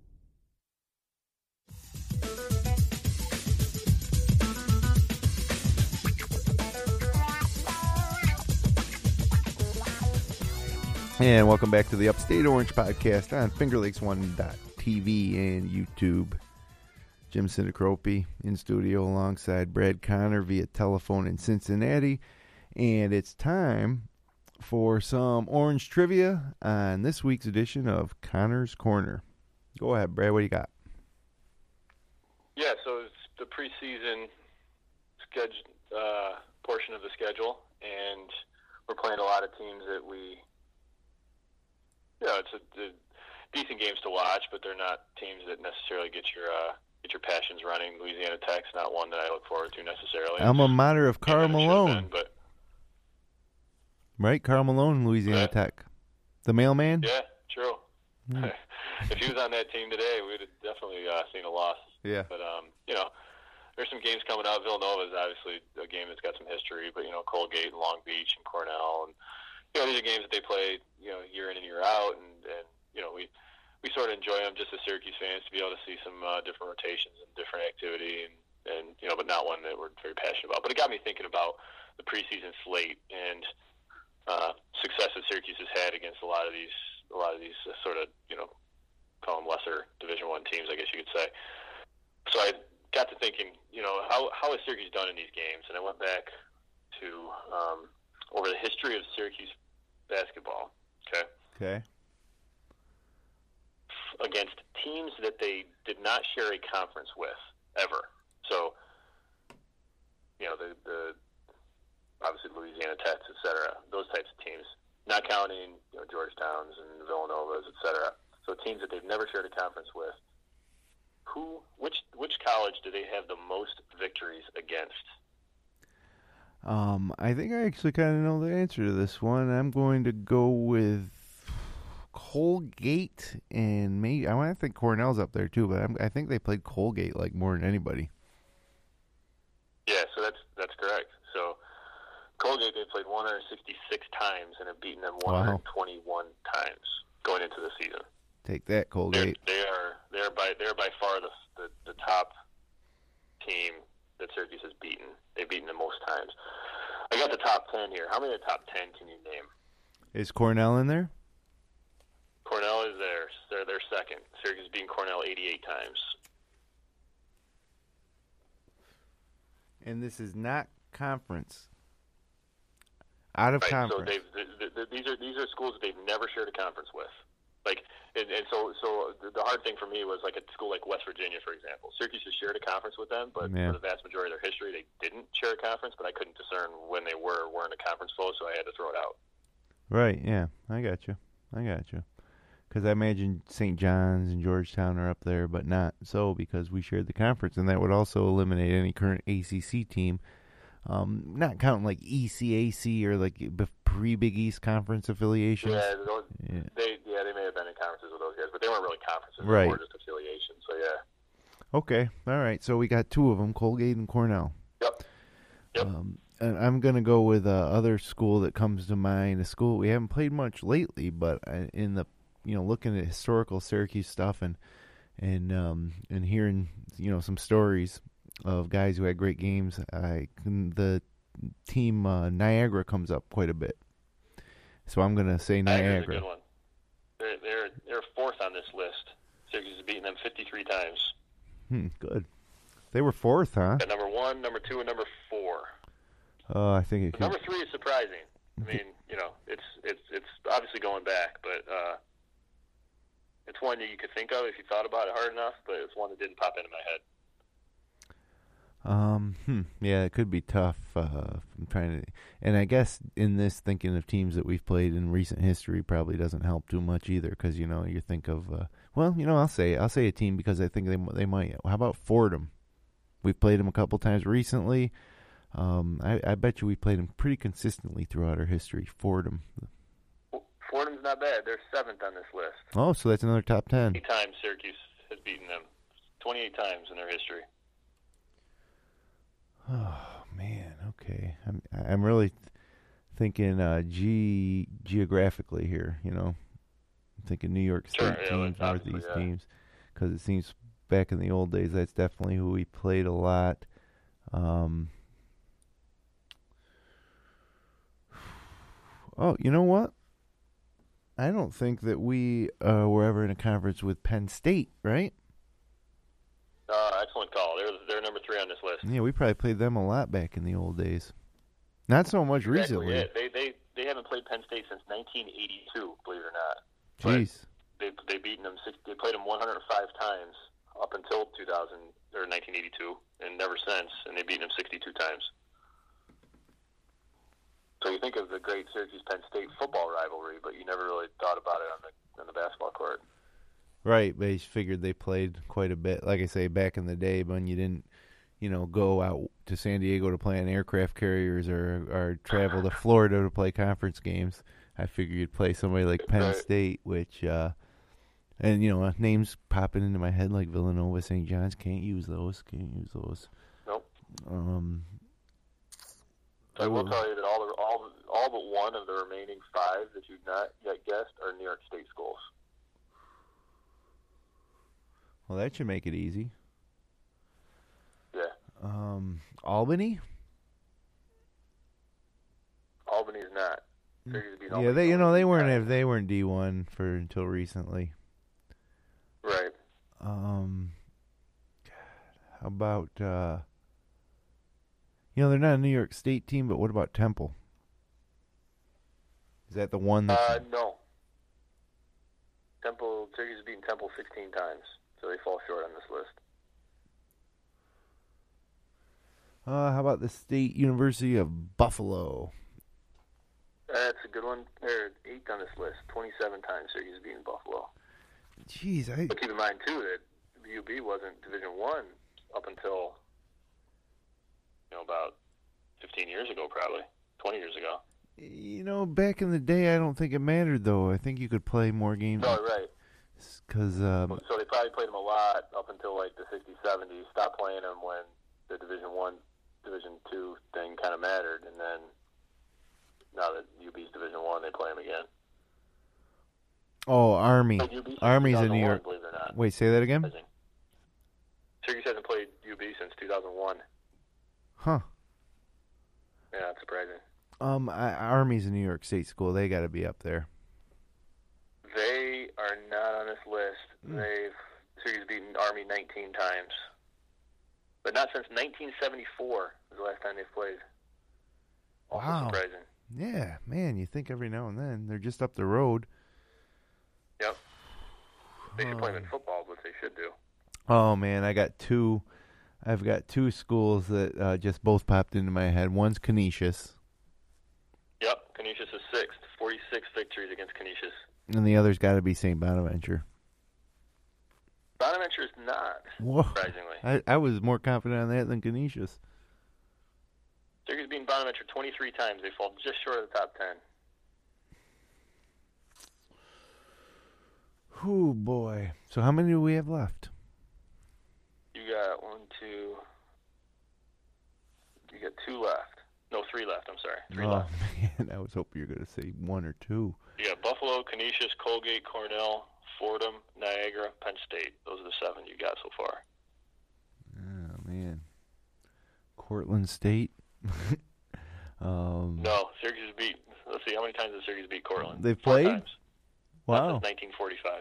Speaker 1: And welcome back to the Upstate Orange podcast on FingerLakes1.tv and YouTube. Jim Sinacropi in studio alongside Brad Connor via telephone in Cincinnati. And it's time for some orange trivia on this week's edition of Connor's Corner. Go ahead, Brad. What do you got?
Speaker 2: Yeah, so it's the preseason portion of the schedule, and we're playing a lot of teams that it's a decent games to watch, but they're not teams that necessarily get your passions running. Louisiana Tech's not one that I look forward to necessarily.
Speaker 1: Alma mater of Karl Malone. Right? Karl Malone, Louisiana Tech. The mailman?
Speaker 2: Yeah, true. Mm. If he was on that team today, we would have definitely seen a loss.
Speaker 1: Yeah.
Speaker 2: But, there's some games coming out. Villanova is obviously a game that's got some history, but, Colgate and Long Beach and Cornell. And, these are games that they play, year in and year out. And we sort of enjoy them just as Syracuse fans to be able to see some different rotations and different activity and but not one that we're very passionate about. But it got me thinking about the preseason slate and success that Syracuse has had against a lot of these sort of, call them lesser Division I teams, I guess you could say. So I got to thinking, how has Syracuse done in these games? And I went back to over the history of Syracuse basketball.
Speaker 1: Okay.
Speaker 2: Against teams that they did not share a conference with ever. So, the obviously Louisiana Techs, et cetera, those types of teams, not counting Georgetowns and Villanovas, et cetera. So teams that they've never shared a conference with. Which college do they have the most victories against?
Speaker 1: I think I actually kind of know the answer to this one. I'm going to go with Colgate, and maybe I think Cornell's up there too, but I think they played Colgate like more than anybody.
Speaker 2: Yeah, so that's correct. So Colgate, they played 166 times and have beaten them 121 times going into the season.
Speaker 1: Take that, Colgate.
Speaker 2: They're by far the top team that Syracuse has beaten. They've beaten them most times. I got the top 10 here. How many of the top 10 can you name?
Speaker 1: Is Cornell in there?
Speaker 2: Cornell is there. They're second. Syracuse has beaten Cornell 88 times.
Speaker 1: And this is not conference. Out of conference.
Speaker 2: So these are schools that they've never shared a conference with. Like, and so the hard thing for me was like a school like West Virginia, for example. Syracuse has shared a conference with them, but for the vast majority of their history, they didn't share a conference. But I couldn't discern when they were or weren't a conference flow, so I had to throw it out. Right?
Speaker 1: Yeah, I got you. Because I imagine St. John's and Georgetown are up there, but not so because we shared the conference, and that would also eliminate any current ACC team. Not counting like ECAC or like pre-Big East conference affiliations.
Speaker 2: They may have been in conferences with those guys, but they weren't really conferences.
Speaker 1: Right.
Speaker 2: They were just affiliations, so yeah.
Speaker 1: Okay, all right. So we got two of them, Colgate and Cornell.
Speaker 2: Yep.
Speaker 1: And I'm going to go with other school that comes to mind, a school we haven't played much lately, but in the, looking at historical Syracuse stuff and hearing, some stories of guys who had great games, the team Niagara comes up quite a bit. So I'm going to say Niagara.
Speaker 2: Niagara's a good one. They're fourth on this list. Syracuse has beaten them 53 times.
Speaker 1: Good. They were fourth, huh?
Speaker 2: At number 1, number 2, and number 4.
Speaker 1: I think it could.
Speaker 2: Number 3 is surprising. I mean, it's obviously going back, but it's one that you could think of if you thought about it hard enough, but it's one that didn't pop into my head.
Speaker 1: Yeah, it could be tough. I'm trying to, and I guess in this, thinking of teams that we've played in recent history probably doesn't help too much either, because you think of I'll say a team because I think they might. How about Fordham? We've played them a couple times recently. I bet you we played them pretty consistently throughout our history. Fordham's
Speaker 2: not bad. They're 7th on this list.
Speaker 1: Oh, so that's another top 10.
Speaker 2: 8 times Syracuse has beaten them. 28 times in their history.
Speaker 1: Oh man, okay. I'm really thinking geographically here. I'm thinking New York State teams, Northeast teams, because it seems back in the old days that's definitely who we played a lot. Oh, you know what? I don't think that we were ever in a conference with Penn State, right?
Speaker 2: Excellent call. They're number 3 on this list.
Speaker 1: Yeah, we probably played them a lot back in the old days. Not so much recently.
Speaker 2: Yeah. They haven't played Penn State since 1982, believe it or not.
Speaker 1: Jeez.
Speaker 2: But they beaten them. They played them 105 times up until 1982, and never since. And they beat them 62 times. So you think of the great Syracuse-Penn State football rivalry, but you never really thought about it on the basketball court.
Speaker 1: Right, but you figured they played quite a bit. Like I say, back in the day when you didn't, go out to San Diego to play on aircraft carriers or travel to Florida to play conference games. I figured you'd play somebody like Penn State, which, names popping into my head like Villanova, St. John's. Can't use those.
Speaker 2: Nope.
Speaker 1: I
Speaker 2: will tell you that all but one of the remaining 5 that you've not yet guessed are New York State schools.
Speaker 1: Well, that should make it easy.
Speaker 2: Yeah.
Speaker 1: Albany?
Speaker 2: Albany's not.
Speaker 1: Yeah, they weren't D1 until recently.
Speaker 2: Right.
Speaker 1: How about they're not a New York State team, but what about Temple? Is that the one?
Speaker 2: No. Syracuse has beaten Temple 16 times. So they fall short on this list.
Speaker 1: How about the State University of Buffalo?
Speaker 2: That's a good one. They're 8th on this list. 27 times Syracuse has beaten Buffalo.
Speaker 1: Jeez,
Speaker 2: But keep in mind too that UB wasn't Division I up until about 15 years ago, probably 20 years ago.
Speaker 1: Back in the day, I don't think it mattered, though. I think you could play more games.
Speaker 2: Oh, right.
Speaker 1: Because
Speaker 2: so they probably played them a lot up until like the 60s, 70s. Stopped playing them when the Division I, Division II thing kind of mattered, and then now that UB's Division I, they play them again.
Speaker 1: Oh, Army. Army's in New York.
Speaker 2: Believe it or not.
Speaker 1: Wait, say that again?
Speaker 2: Syracuse hasn't played UB since 2001.
Speaker 1: Huh.
Speaker 2: Yeah, that's surprising.
Speaker 1: Army's a New York State school. They got to be up there.
Speaker 2: They are not on this list. Syracuse beaten Army 19 times. But not since 1974 is the last time they've played. Also
Speaker 1: wow.
Speaker 2: Surprising.
Speaker 1: Yeah, man, you think every now and then. They're just up the road.
Speaker 2: Yep. They should play them in football, which they should do.
Speaker 1: Oh, man, I've got two schools that just both popped into my head. One's Canisius.
Speaker 2: Yep, Canisius is 6th. 46 victories against Canisius.
Speaker 1: And the other's got to be St. Bonaventure.
Speaker 2: Bonaventure is not,
Speaker 1: whoa.
Speaker 2: Surprisingly.
Speaker 1: I was more confident on that than Canisius.
Speaker 2: Syracuse beaten Bonaventure 23 times. They fall just short of the top 10.
Speaker 1: Oh, boy. So how many do we have left?
Speaker 2: You got 2 left. No, 3 left. I'm sorry. 3 left.
Speaker 1: Man, I was hoping you were going to say 1 or 2.
Speaker 2: You got Buffalo, Canisius, Colgate, Cornell, Fordham, Niagara, Penn State. Those are the 7 you got so far.
Speaker 1: Oh, man. Cortland State?
Speaker 2: No, Syracuse beat. Let's see, how many times has Syracuse beat Cortland?
Speaker 1: They've played?
Speaker 2: 4 times.
Speaker 1: Wow.
Speaker 2: Since 1945.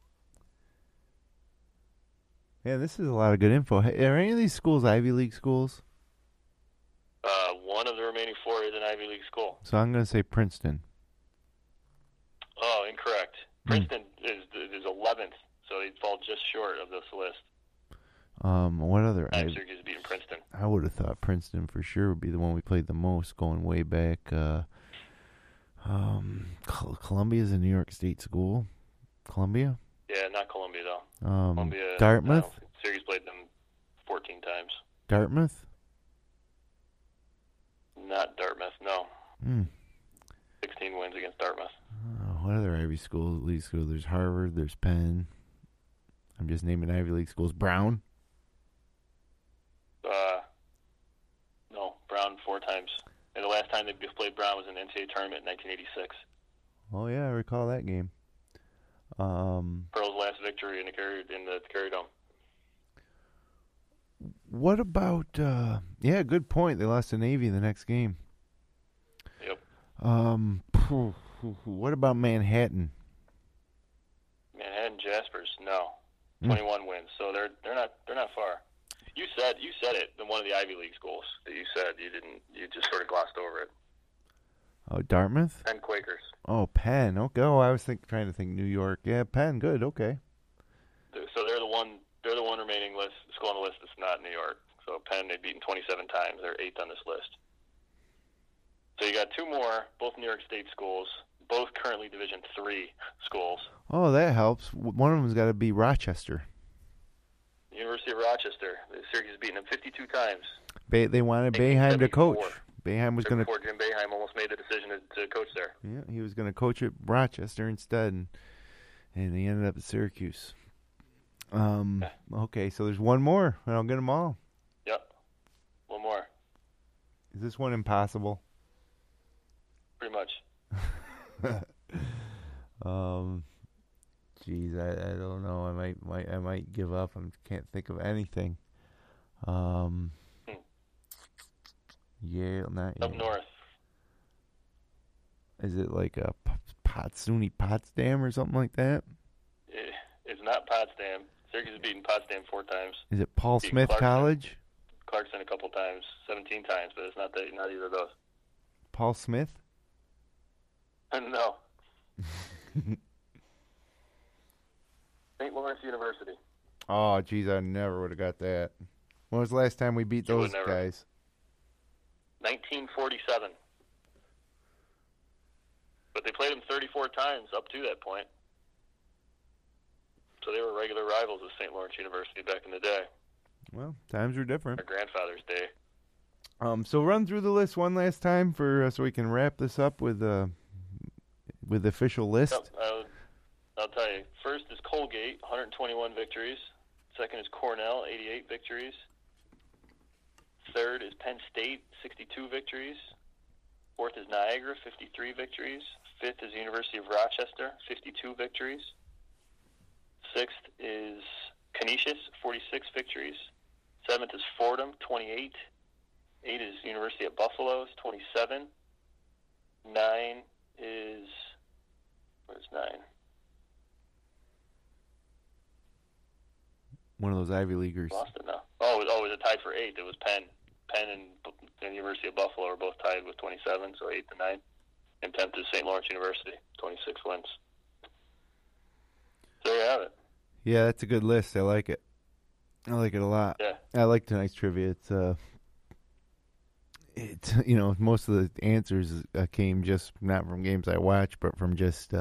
Speaker 1: Yeah, this is a lot of good info. Hey, are any of these schools Ivy League schools?
Speaker 2: One of the remaining 4 is an Ivy League school.
Speaker 1: So I'm going to say Princeton.
Speaker 2: Oh, incorrect. Princeton is 11th, so they fall just short of this list.
Speaker 1: What other?
Speaker 2: Syracuse beating Princeton.
Speaker 1: I would have thought Princeton for sure would be the one we played the most, going way back. Columbia's a New York State school. Columbia?
Speaker 2: Yeah, not Columbia though.
Speaker 1: Columbia. Dartmouth.
Speaker 2: No, Syracuse played them 14 times.
Speaker 1: Dartmouth?
Speaker 2: Not Dartmouth, no. 16 wins against Dartmouth.
Speaker 1: What other Ivy League schools? There's Harvard, there's Penn. I'm just naming Ivy League schools. Brown?
Speaker 2: No, Brown 4 times. And the last time they played Brown was in the NCAA tournament in 1986.
Speaker 1: Oh, yeah, I recall that game.
Speaker 2: Pearl's last victory in the Carrier Dome.
Speaker 1: What about, yeah, good point. They lost to Navy in the next game.
Speaker 2: Yep.
Speaker 1: What about Manhattan?
Speaker 2: Manhattan Jaspers, no. 21 wins. So they're not far. You said it in one of the Ivy League schools that you said you just sort of glossed over it.
Speaker 1: Oh, Dartmouth?
Speaker 2: Penn Quakers.
Speaker 1: Oh, Penn. Okay. Oh, I was trying to think New York. Yeah, Penn. Good. Okay.
Speaker 2: So they're the one remaining school on the list that's not New York. So Penn, they've beaten 27 times. They're 8th on this list. So you got 2 more, both New York State schools, both currently Division III schools.
Speaker 1: Oh, that helps. One of them's got to be Rochester.
Speaker 2: University of Rochester. Syracuse has beaten them 52 times.
Speaker 1: They wanted Boeheim to coach. Boeheim was going to.
Speaker 2: Before Jim Boeheim almost made the decision to coach there.
Speaker 1: Yeah, he was going to coach at Rochester instead, and he ended up at Syracuse. Okay, so there's one more, and I'll get them all.
Speaker 2: Yep, one more.
Speaker 1: Is this one impossible?
Speaker 2: Pretty much.
Speaker 1: Geez, I don't know. I might give up. I can't think of anything. Yale, not Yale.
Speaker 2: Up north.
Speaker 1: Is it like a SUNY Potsdam or something like that?
Speaker 2: It's not Potsdam. Syracuse has beaten Potsdam 4 times.
Speaker 1: Is it Paul Smith College?
Speaker 2: Clarkson a couple times, 17 times, but it's not either of those.
Speaker 1: Paul Smith?
Speaker 2: No. St. Lawrence University.
Speaker 1: Oh, geez, I never would have got that. When was the last time we beat those guys?
Speaker 2: 1947. But they played them 34 times up to that point. So they were regular rivals of St. Lawrence University back in the day.
Speaker 1: Well, times were different.
Speaker 2: Our grandfather's day.
Speaker 1: So run through the list one last time so we can wrap this up with the official list.
Speaker 2: Yep, I'll tell you. First is Colgate, 121 victories. Second is Cornell, 88 victories. Third is Penn State, 62 victories. Fourth is Niagara, 53 victories. Fifth is University of Rochester, 52 victories. Sixth is Canisius, 46 victories. Seventh is Fordham, 28. 8 is University of Buffalo, 27. 9 is... Where's 9?
Speaker 1: One of those Ivy Leaguers.
Speaker 2: Lost it now. Oh, it was tied for 8th. It was Penn. Penn and University of Buffalo are both tied with 27, so 8th and 9th. And 10th is St. Lawrence University, 26 wins. So there you have it.
Speaker 1: Yeah, that's a good list. I like it. I like it a lot.
Speaker 2: Yeah.
Speaker 1: I like tonight's trivia. It's most of the answers came just not from games I watched, but from just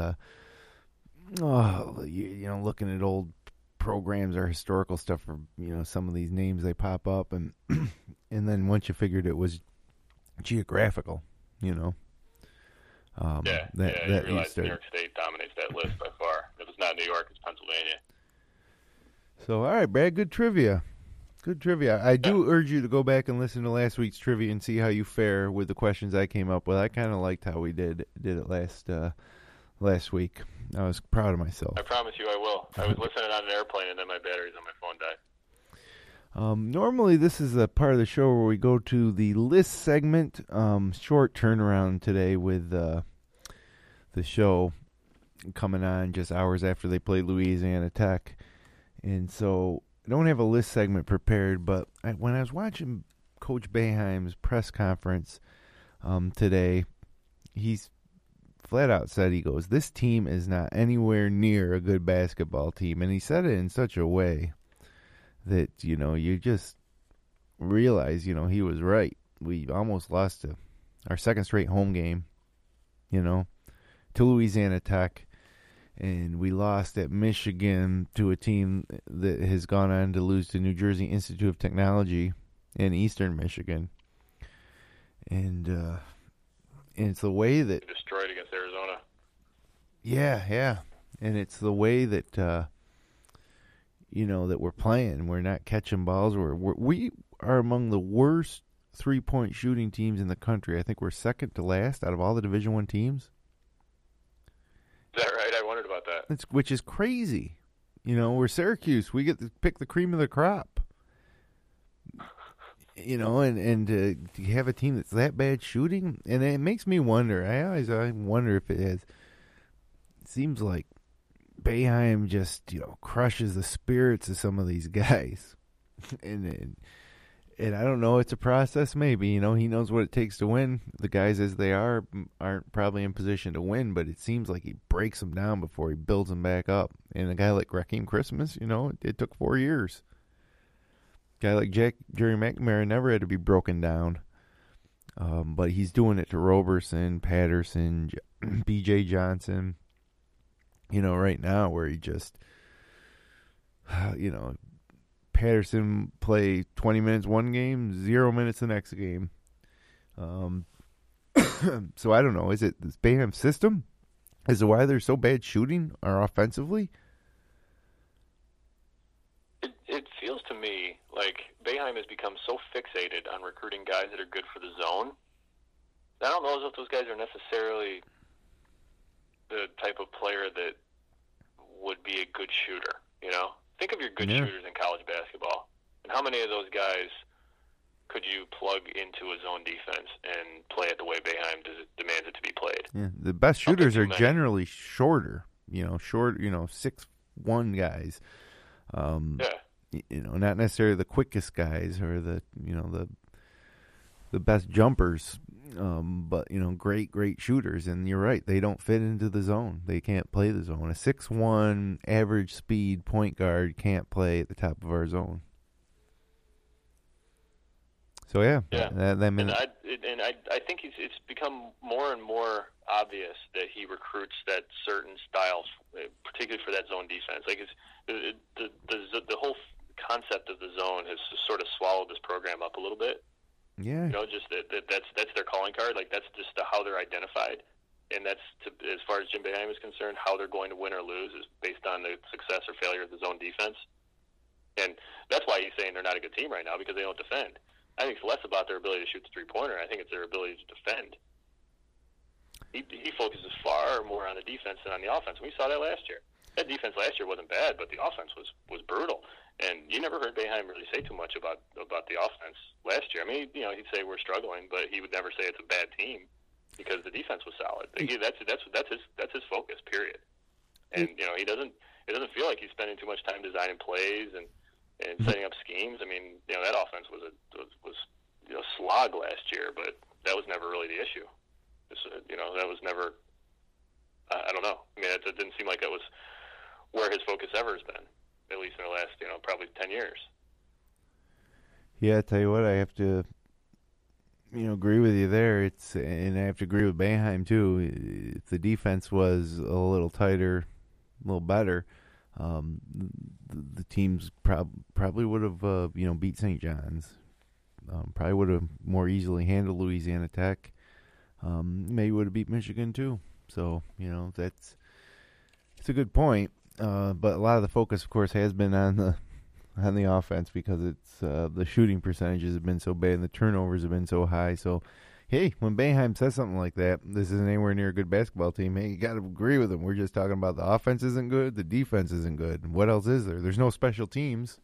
Speaker 1: looking at old programs or historical stuff for some of these names they pop up, and and then once you figured it was geographical,
Speaker 2: you realize New York State dominates that list by far. If it's not New York, it's Pennsylvania.
Speaker 1: So all right, Brad, good trivia. Good trivia. I do urge you to go back and listen to last week's trivia and see how you fare with the questions I came up with. I kind of liked how we did it last week. I was proud of myself.
Speaker 2: I promise you I will. I was listening on an airplane, and then my batteries on my phone died.
Speaker 1: Normally, this is a part of the show where we go to the list segment. Short turnaround today with the show coming on just hours after they played Louisiana Tech. And so I don't have a list segment prepared, but when I was watching Coach Boeheim's press conference today, he's flat out said, he goes, this team is not anywhere near a good basketball team. And he said it in such a way that, you just realize, he was right. We almost lost our second straight home game, to Louisiana Tech. And we lost at Michigan to a team that has gone on to lose to New Jersey Institute of Technology in Eastern Michigan. And it's the way that...
Speaker 2: Destroyed against Arizona.
Speaker 1: Yeah. And it's the way that, that we're playing. We're not catching balls. We are among the worst three-point shooting teams in the country. I think we're second to last out of all the Division I teams.
Speaker 2: Is that right? I wondered about that.
Speaker 1: Which is crazy. We're Syracuse. We get to pick the cream of the crop. And to have a team that's that bad shooting, and it makes me wonder. I wonder if it has. It seems like Boeheim just crushes the spirits of some of these guys, and I don't know. It's a process, maybe. He knows what it takes to win. The guys, as they are, aren't probably in position to win, but it seems like he breaks them down before he builds them back up. And a guy like Raheem Christmas, it took 4 years. A guy like Jerry McNamara never had to be broken down, but he's doing it to Roberson, Patterson, B.J. Johnson. Right now where he just, Patterson play 20 minutes one game, 0 minutes the next game. So I don't know. Is it this Boeheim system? Is it why they're so bad shooting or offensively?
Speaker 2: It feels to me like Boeheim has become so fixated on recruiting guys that are good for the zone. I don't know if those guys are necessarily the type of player that would be a good shooter, Think of your good shooters in college basketball. And how many of those guys could you plug into a zone defense and play it the way Boeheim demands it to be played?
Speaker 1: Yeah, the best shooters are generally shorter, 6'1" guys. Not necessarily the quickest guys or the best jumpers, but great shooters. And you're right, they don't fit into the zone. They can't play the zone. A 6'1" average speed point guard can't play at the top of our zone. So
Speaker 2: yeah.
Speaker 1: And
Speaker 2: I think it's become more and more obvious that he recruits that certain styles, particularly for that zone defense. Like the whole concept of the zone has sort of swallowed this program up a little bit.
Speaker 1: Yeah.
Speaker 2: Just that's their calling card. Like, that's just how they're identified. And that's, as far as Jim Boeheim is concerned, how they're going to win or lose is based on the success or failure of the zone defense. And that's why he's saying they're not a good team right now, because they don't defend. I think it's less about their ability to shoot the three-pointer. I think it's their ability to defend. He focuses far more on the defense than on the offense. We saw that last year. That defense last year wasn't bad, but the offense was brutal. And you never heard Boeheim really say too much about the offense last year. I mean, he'd say we're struggling, but he would never say it's a bad team because the defense was solid. That's his focus, period. And it doesn't feel like he's spending too much time designing plays and setting up schemes. I mean, that offense was a slog last year, but that was never really the issue. That was never. I don't know. I mean, it didn't seem like that was where his focus ever has been, at least in the last, probably 10 years.
Speaker 1: Yeah, I tell you what, I have to, agree with you there. And I have to agree with Boeheim too. If the defense was a little tighter, a little better, the teams probably would have, beat St. John's. Probably would have more easily handled Louisiana Tech. Maybe would have beat Michigan too. So, it's a good point. But a lot of the focus, of course, has been on the offense because it's the shooting percentages have been so bad and the turnovers have been so high. So, hey, when Boeheim says something like that, this isn't anywhere near a good basketball team. Hey, you got to agree with him. We're just talking about the offense isn't good, the defense isn't good. What else is there? There's no special teams.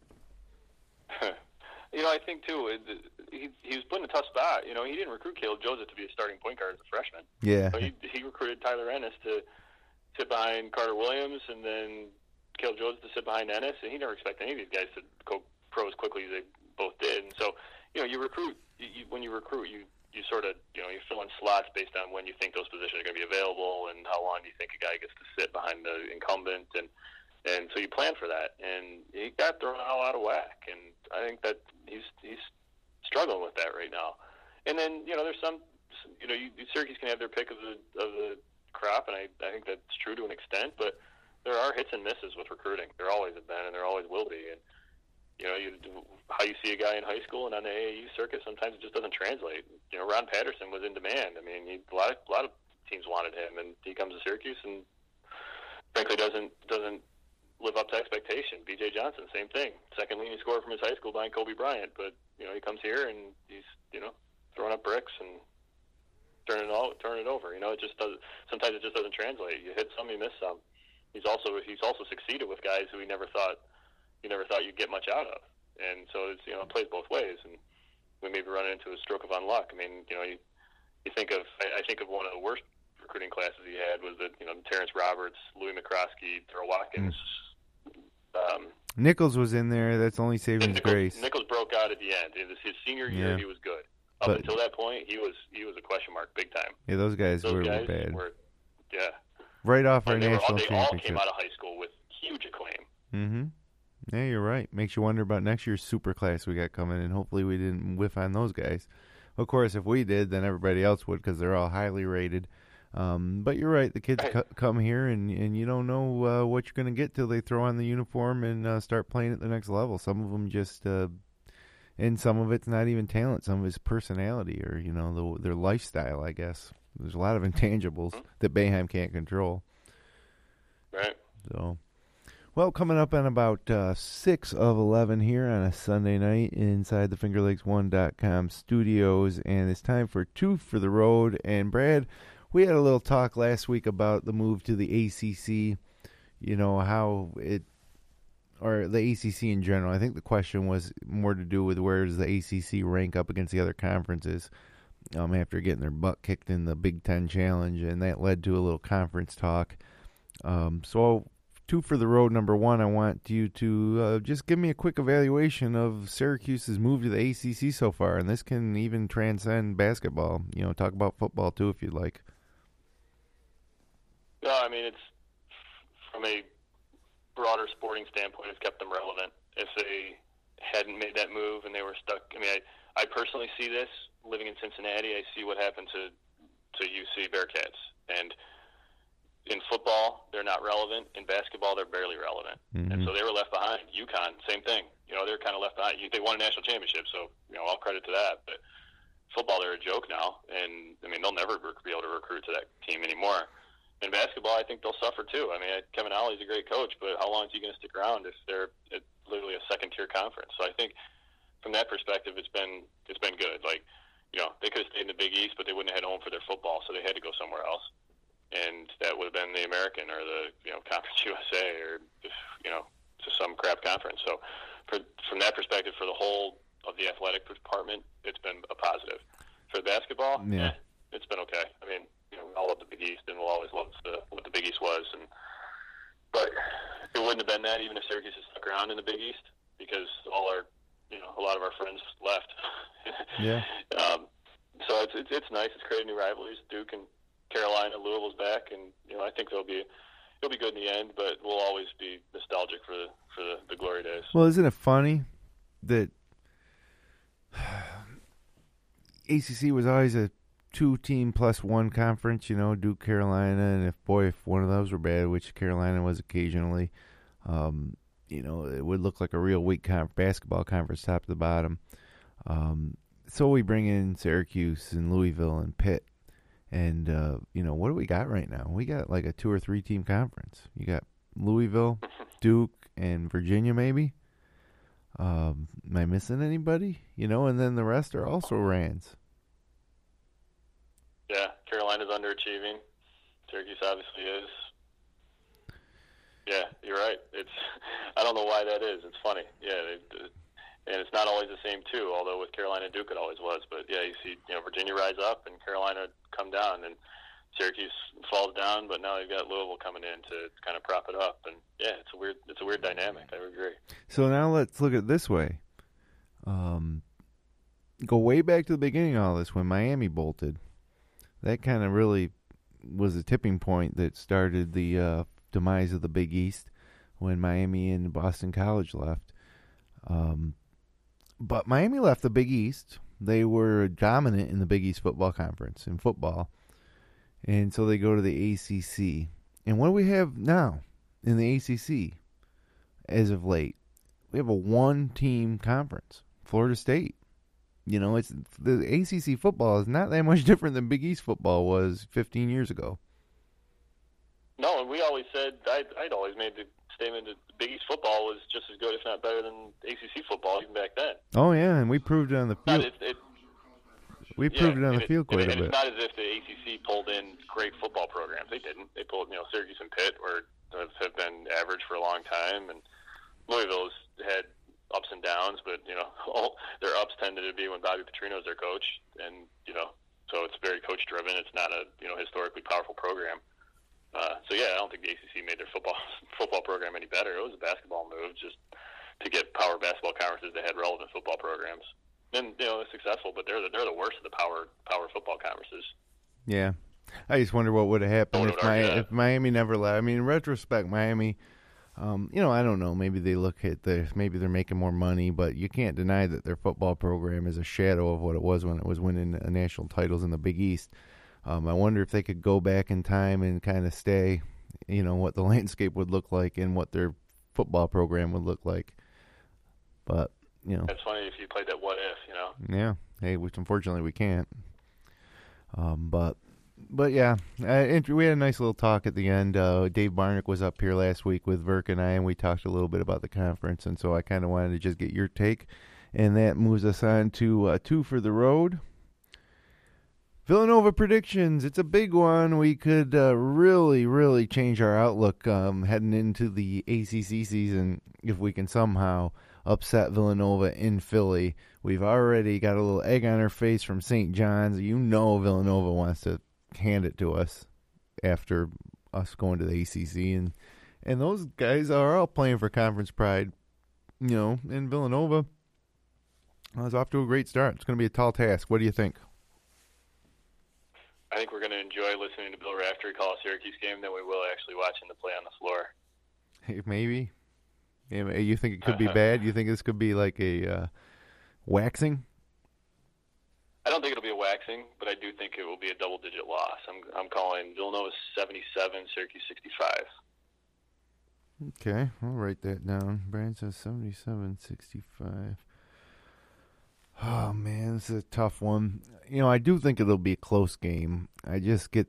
Speaker 2: I think too. He was put in a tough spot. He didn't recruit Caleb Joseph to be a starting point guard as a freshman.
Speaker 1: Yeah.
Speaker 2: So he recruited Tyler Ennis to sit behind Carter Williams, and then Caleb Joseph to sit behind Ennis, and he never expected any of these guys to go pro as quickly as they both did. And so, you recruit. When you recruit, you sort of, you fill in slots based on when you think those positions are going to be available and how long do you think a guy gets to sit behind the incumbent, and so you plan for that. And he got thrown all out of whack, and I think that he's struggling with that right now. And then, there's some Syracuse can have their pick of the crop, and I think that's true to an extent, but there are hits and misses with recruiting. There always have been, and there always will be. And how you see a guy in high school and on the AAU circuit, sometimes it just doesn't translate. Ron Patterson was in demand. I mean, a lot of teams wanted him, and he comes to Syracuse and frankly doesn't live up to expectation. B.J. Johnson, same thing. Second leading scorer from his high school behind Kobe Bryant, but he comes here and he's throwing up bricks and turning it over. It just doesn't. Sometimes it just doesn't translate. You hit some, you miss some. He's also succeeded with guys who you never thought you'd get much out of, and so it's it plays both ways. And we maybe run into a stroke of unluck. I mean, you think of I think of one of the worst recruiting classes he had was Terrence Roberts, Louis McCroskey, Terrell Watkins.
Speaker 1: Nichols was in there. That's only saving his grace.
Speaker 2: Nichols broke out at the end. It was his senior year. Yeah. He was good. Up until that point, he was a question mark, big time.
Speaker 1: Yeah, those guys were bad.
Speaker 2: Yeah.
Speaker 1: Right off our national
Speaker 2: championship.
Speaker 1: They all
Speaker 2: came out of high school with huge acclaim.
Speaker 1: Mm-hmm. Yeah, you're right. Makes you wonder about next year's super class we got coming, and hopefully we didn't whiff on those guys. Of course, if we did, then everybody else would because they're all highly rated. But you're right. The kids come here, and you don't know what you're going to get till they throw on the uniform and start playing at the next level. Some of them just, and some of it's not even talent. Some of it's personality or, their lifestyle, I guess. There's a lot of intangibles that Boeheim can't control.
Speaker 2: Right.
Speaker 1: So, well, coming up on about 6 of 11 here on a Sunday night inside the FingerLakes1.com studios, and it's time for Two for the Road. And, Brad, we had a little talk last week about the move to the ACC, how it, or the ACC in general. I think the question was more to do with where does the ACC rank up against the other conferences after getting their butt kicked in the Big Ten Challenge, and that led to a little conference talk. So, Two for the Road, number one, I want you to just give me a quick evaluation of Syracuse's move to the ACC so far, and this can even transcend basketball. Talk about football, too, if you'd like.
Speaker 2: No, I mean, it's from a broader sporting standpoint, it's kept them relevant. If they hadn't made that move and they were stuck, I mean, I personally see this. Living in Cincinnati, I see what happened to UC Bearcats. And in football, they're not relevant. In basketball, they're barely relevant. Mm-hmm. And so they were left behind. UConn, same thing. They're kind of left behind. They won a national championship, so, all credit to that. But football, they're a joke now, and I mean they'll never be able to recruit to that team anymore. In basketball, I think they'll suffer too. I mean, Kevin Olly's a great coach, but how long is he going to stick around if they're literally a second-tier conference? So I think from that perspective, it's been good. Like, you know, they could have stayed in the Big East, but they wouldn't have had home for their football, so they had to go somewhere else. And that would have been the American or the, you know, Conference USA or, you know, just some crap conference. So from that perspective, for the whole of the athletic department, it's been a positive. For basketball, it's been okay. I mean, you know, we all love the Big East, and we'll always love what the Big East was. But it wouldn't have been that even if Syracuse had stuck around in the Big East, because a lot of our friends left.
Speaker 1: Yeah.
Speaker 2: So it's nice. It's created new rivalries. Duke and Carolina, Louisville's back, and you know, I think it'll be good in the end. But we'll always be nostalgic for the glory days.
Speaker 1: Well, isn't it funny that ACC was always a 2-team plus 1 conference, you know, Duke, Carolina, and if one of those were bad, which Carolina was occasionally, you know, it would look like a real weak basketball conference top to the bottom. So we bring in Syracuse and Louisville and Pitt, and you know, what do we got right now? We got like a 2 or 3 team conference. You got Louisville, Duke, and Virginia, maybe. Am I missing anybody? You know, and then the rest are also Rands.
Speaker 2: Yeah, Carolina's underachieving. Syracuse obviously is. Yeah, you're right. I don't know why that is. It's funny. Yeah, and it's not always the same too. Although with Carolina and Duke it always was. But yeah, you see, you know, Virginia rise up and Carolina come down, and Syracuse falls down. But now they've got Louisville coming in to kind of prop it up. And yeah, it's a weird dynamic. I would agree.
Speaker 1: So now let's look at it this way. Go way back to the beginning of all this when Miami bolted. That kind of really was a tipping point that started the demise of the Big East when Miami and Boston College left. But Miami left the Big East. They were dominant in the Big East football conference in football. And so they go to the ACC. And what do we have now in the ACC as of late? We have a 1-team conference, Florida State. You know, it's the ACC football is not that much different than Big East football was 15 years ago.
Speaker 2: No, and we always said, I'd always made the statement that Big East football was just as good, if not better, than ACC football even back then.
Speaker 1: Oh, yeah, and we proved it on the field. We proved it on the field quite a bit.
Speaker 2: It's not as if the ACC pulled in great football programs. They didn't. They pulled, you know, Syracuse and Pitt have been average for a long time, and Louisville's had ups and downs, but, you know, their ups tended to be when Bobby Petrino's their coach, and, you know, so it's very coach-driven. It's not a, you know, historically powerful program. So, yeah, I don't think the ACC made their football program any better. It was a basketball move just to get power basketball conferences that had relevant football programs. And, you know, they're successful, but they're the worst of the power football conferences.
Speaker 1: Yeah. I just wonder what would have happened if Miami never left. I mean, in retrospect, Miami, you know, I don't know. Maybe they look at maybe they're making more money, but you can't deny that their football program is a shadow of what it was when it was winning national titles in the Big East. I wonder if they could go back in time and kind of stay, you know, what the landscape would look like and what their football program would look like. But, you know.
Speaker 2: It's funny if you played that what if, you know.
Speaker 1: Yeah. Hey, which unfortunately we can't. But yeah, we had a nice little talk at the end. Dave Barnick was up here last week with Verk and I, and we talked a little bit about the conference, and so I kind of wanted to just get your take. And that moves us on to 2 for the road. Villanova predictions. It's a big one. We could really, really change our outlook heading into the ACC season if we can somehow upset Villanova in Philly. We've already got a little egg on our face from St. John's. You know Villanova wants to hand it to us after us going to the ACC. And those guys are all playing for conference pride, you know, in Villanova. I was off to a great start. It's going to be a tall task. What do you think?
Speaker 2: I think we're going to enjoy listening to Bill Raftery call a Syracuse game than we will actually watching the play on the floor.
Speaker 1: Hey, maybe. Yeah, you think it could be bad? You think this could be like a waxing?
Speaker 2: I don't think it'll be a waxing, but I do think it will be a double-digit loss. I'm calling Villanova 77, Syracuse 65.
Speaker 1: Okay, I'll write that down. Brian says 77-65. Oh, man, This is a tough one. I do think it'll be a close game. I just get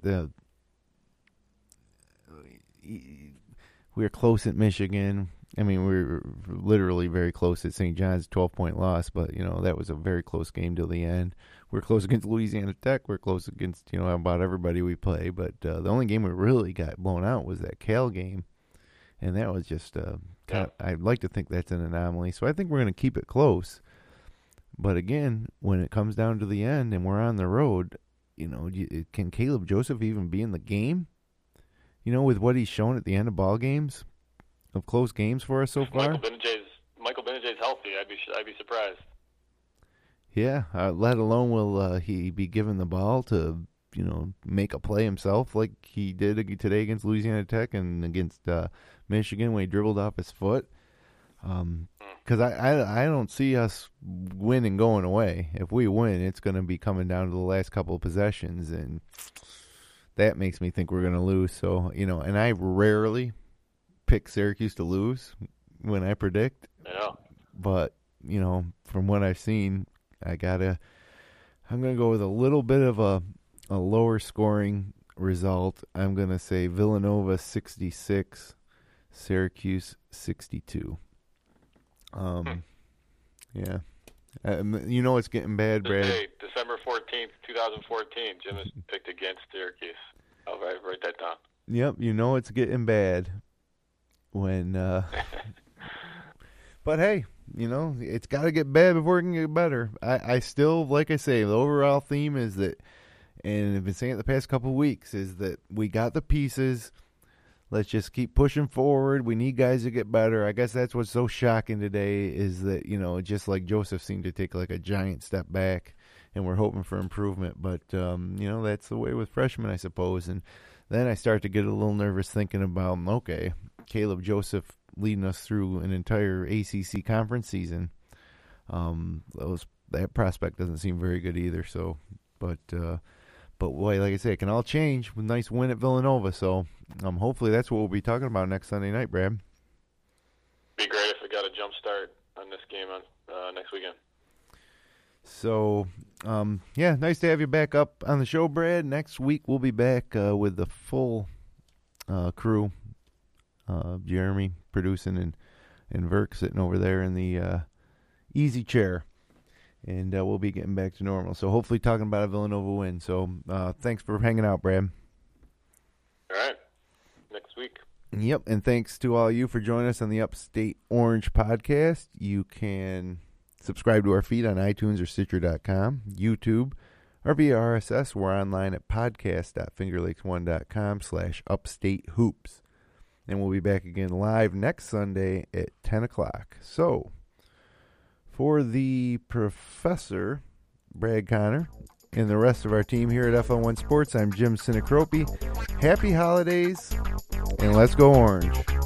Speaker 1: we're close at Michigan. I mean, we're literally very close at St. John's, 12-point loss, but, that was a very close game till the end. We're close against Louisiana Tech. We're close against, about everybody we play. But the only game we really got blown out was that Cal game. And that was just I'd like to think that's an anomaly. So I think we're going to keep it close. But again, when it comes down to the end and we're on the road, can Caleb Joseph even be in the game? With what he's shown at the end of ball games, of close games for us so far.
Speaker 2: Michael Benajay's healthy. I'd be surprised.
Speaker 1: Yeah, let alone will he be given the ball to make a play himself like he did today against Louisiana Tech and against Michigan when he dribbled off his foot. Because I don't see us winning going away. If we win, it's going to be coming down to the last couple of possessions, and that makes me think we're going to lose. So, and I rarely pick Syracuse to lose when I predict.
Speaker 2: Yeah.
Speaker 1: But, from what I've seen, I'm going to go with a little bit of a lower scoring result. I'm going to say Villanova 66, Syracuse 62. Yeah. It's getting bad, Brad.
Speaker 2: Today, December 14th, 2014, Jim has picked against Syracuse. I'll write that down.
Speaker 1: Yep, it's getting bad when but hey, it's got to get bad before it can get better. I still, like I say, the overall theme is that, and I've been saying it the past couple of weeks, is that we got the pieces. Let's just keep pushing forward. We need guys to get better. I guess that's what's so shocking today is that, just like Joseph seemed to take like a giant step back, and we're hoping for improvement. But, that's the way with freshmen, I suppose. And then I start to get a little nervous thinking about, okay, Caleb Joseph leading us through an entire ACC conference season. That prospect doesn't seem very good either. So, but boy, like I say, it can all change with a nice win at Villanova. So, hopefully that's what we'll be talking about next Sunday night, Brad.
Speaker 2: Be great if we got a jump start on this game on next weekend.
Speaker 1: So, nice to have you back up on the show, Brad. Next week we'll be back with the full crew. Jeremy producing and Verk sitting over there in the easy chair. And we'll be getting back to normal. So hopefully talking about a Villanova win. So thanks for hanging out, Brad.
Speaker 2: All right. Next week.
Speaker 1: Yep. And thanks to all you for joining us on the Upstate Orange podcast. You can subscribe to our feed on iTunes or Stitcher.com, YouTube, or via RSS. We're online at podcast.fingerlakes1.com/upstatehoops. And we'll be back again live next Sunday at 10 o'clock. So, for the professor, Brad Connor, and the rest of our team here at FL1 Sports, I'm Jim Sinacropi. Happy holidays, and let's go Orange.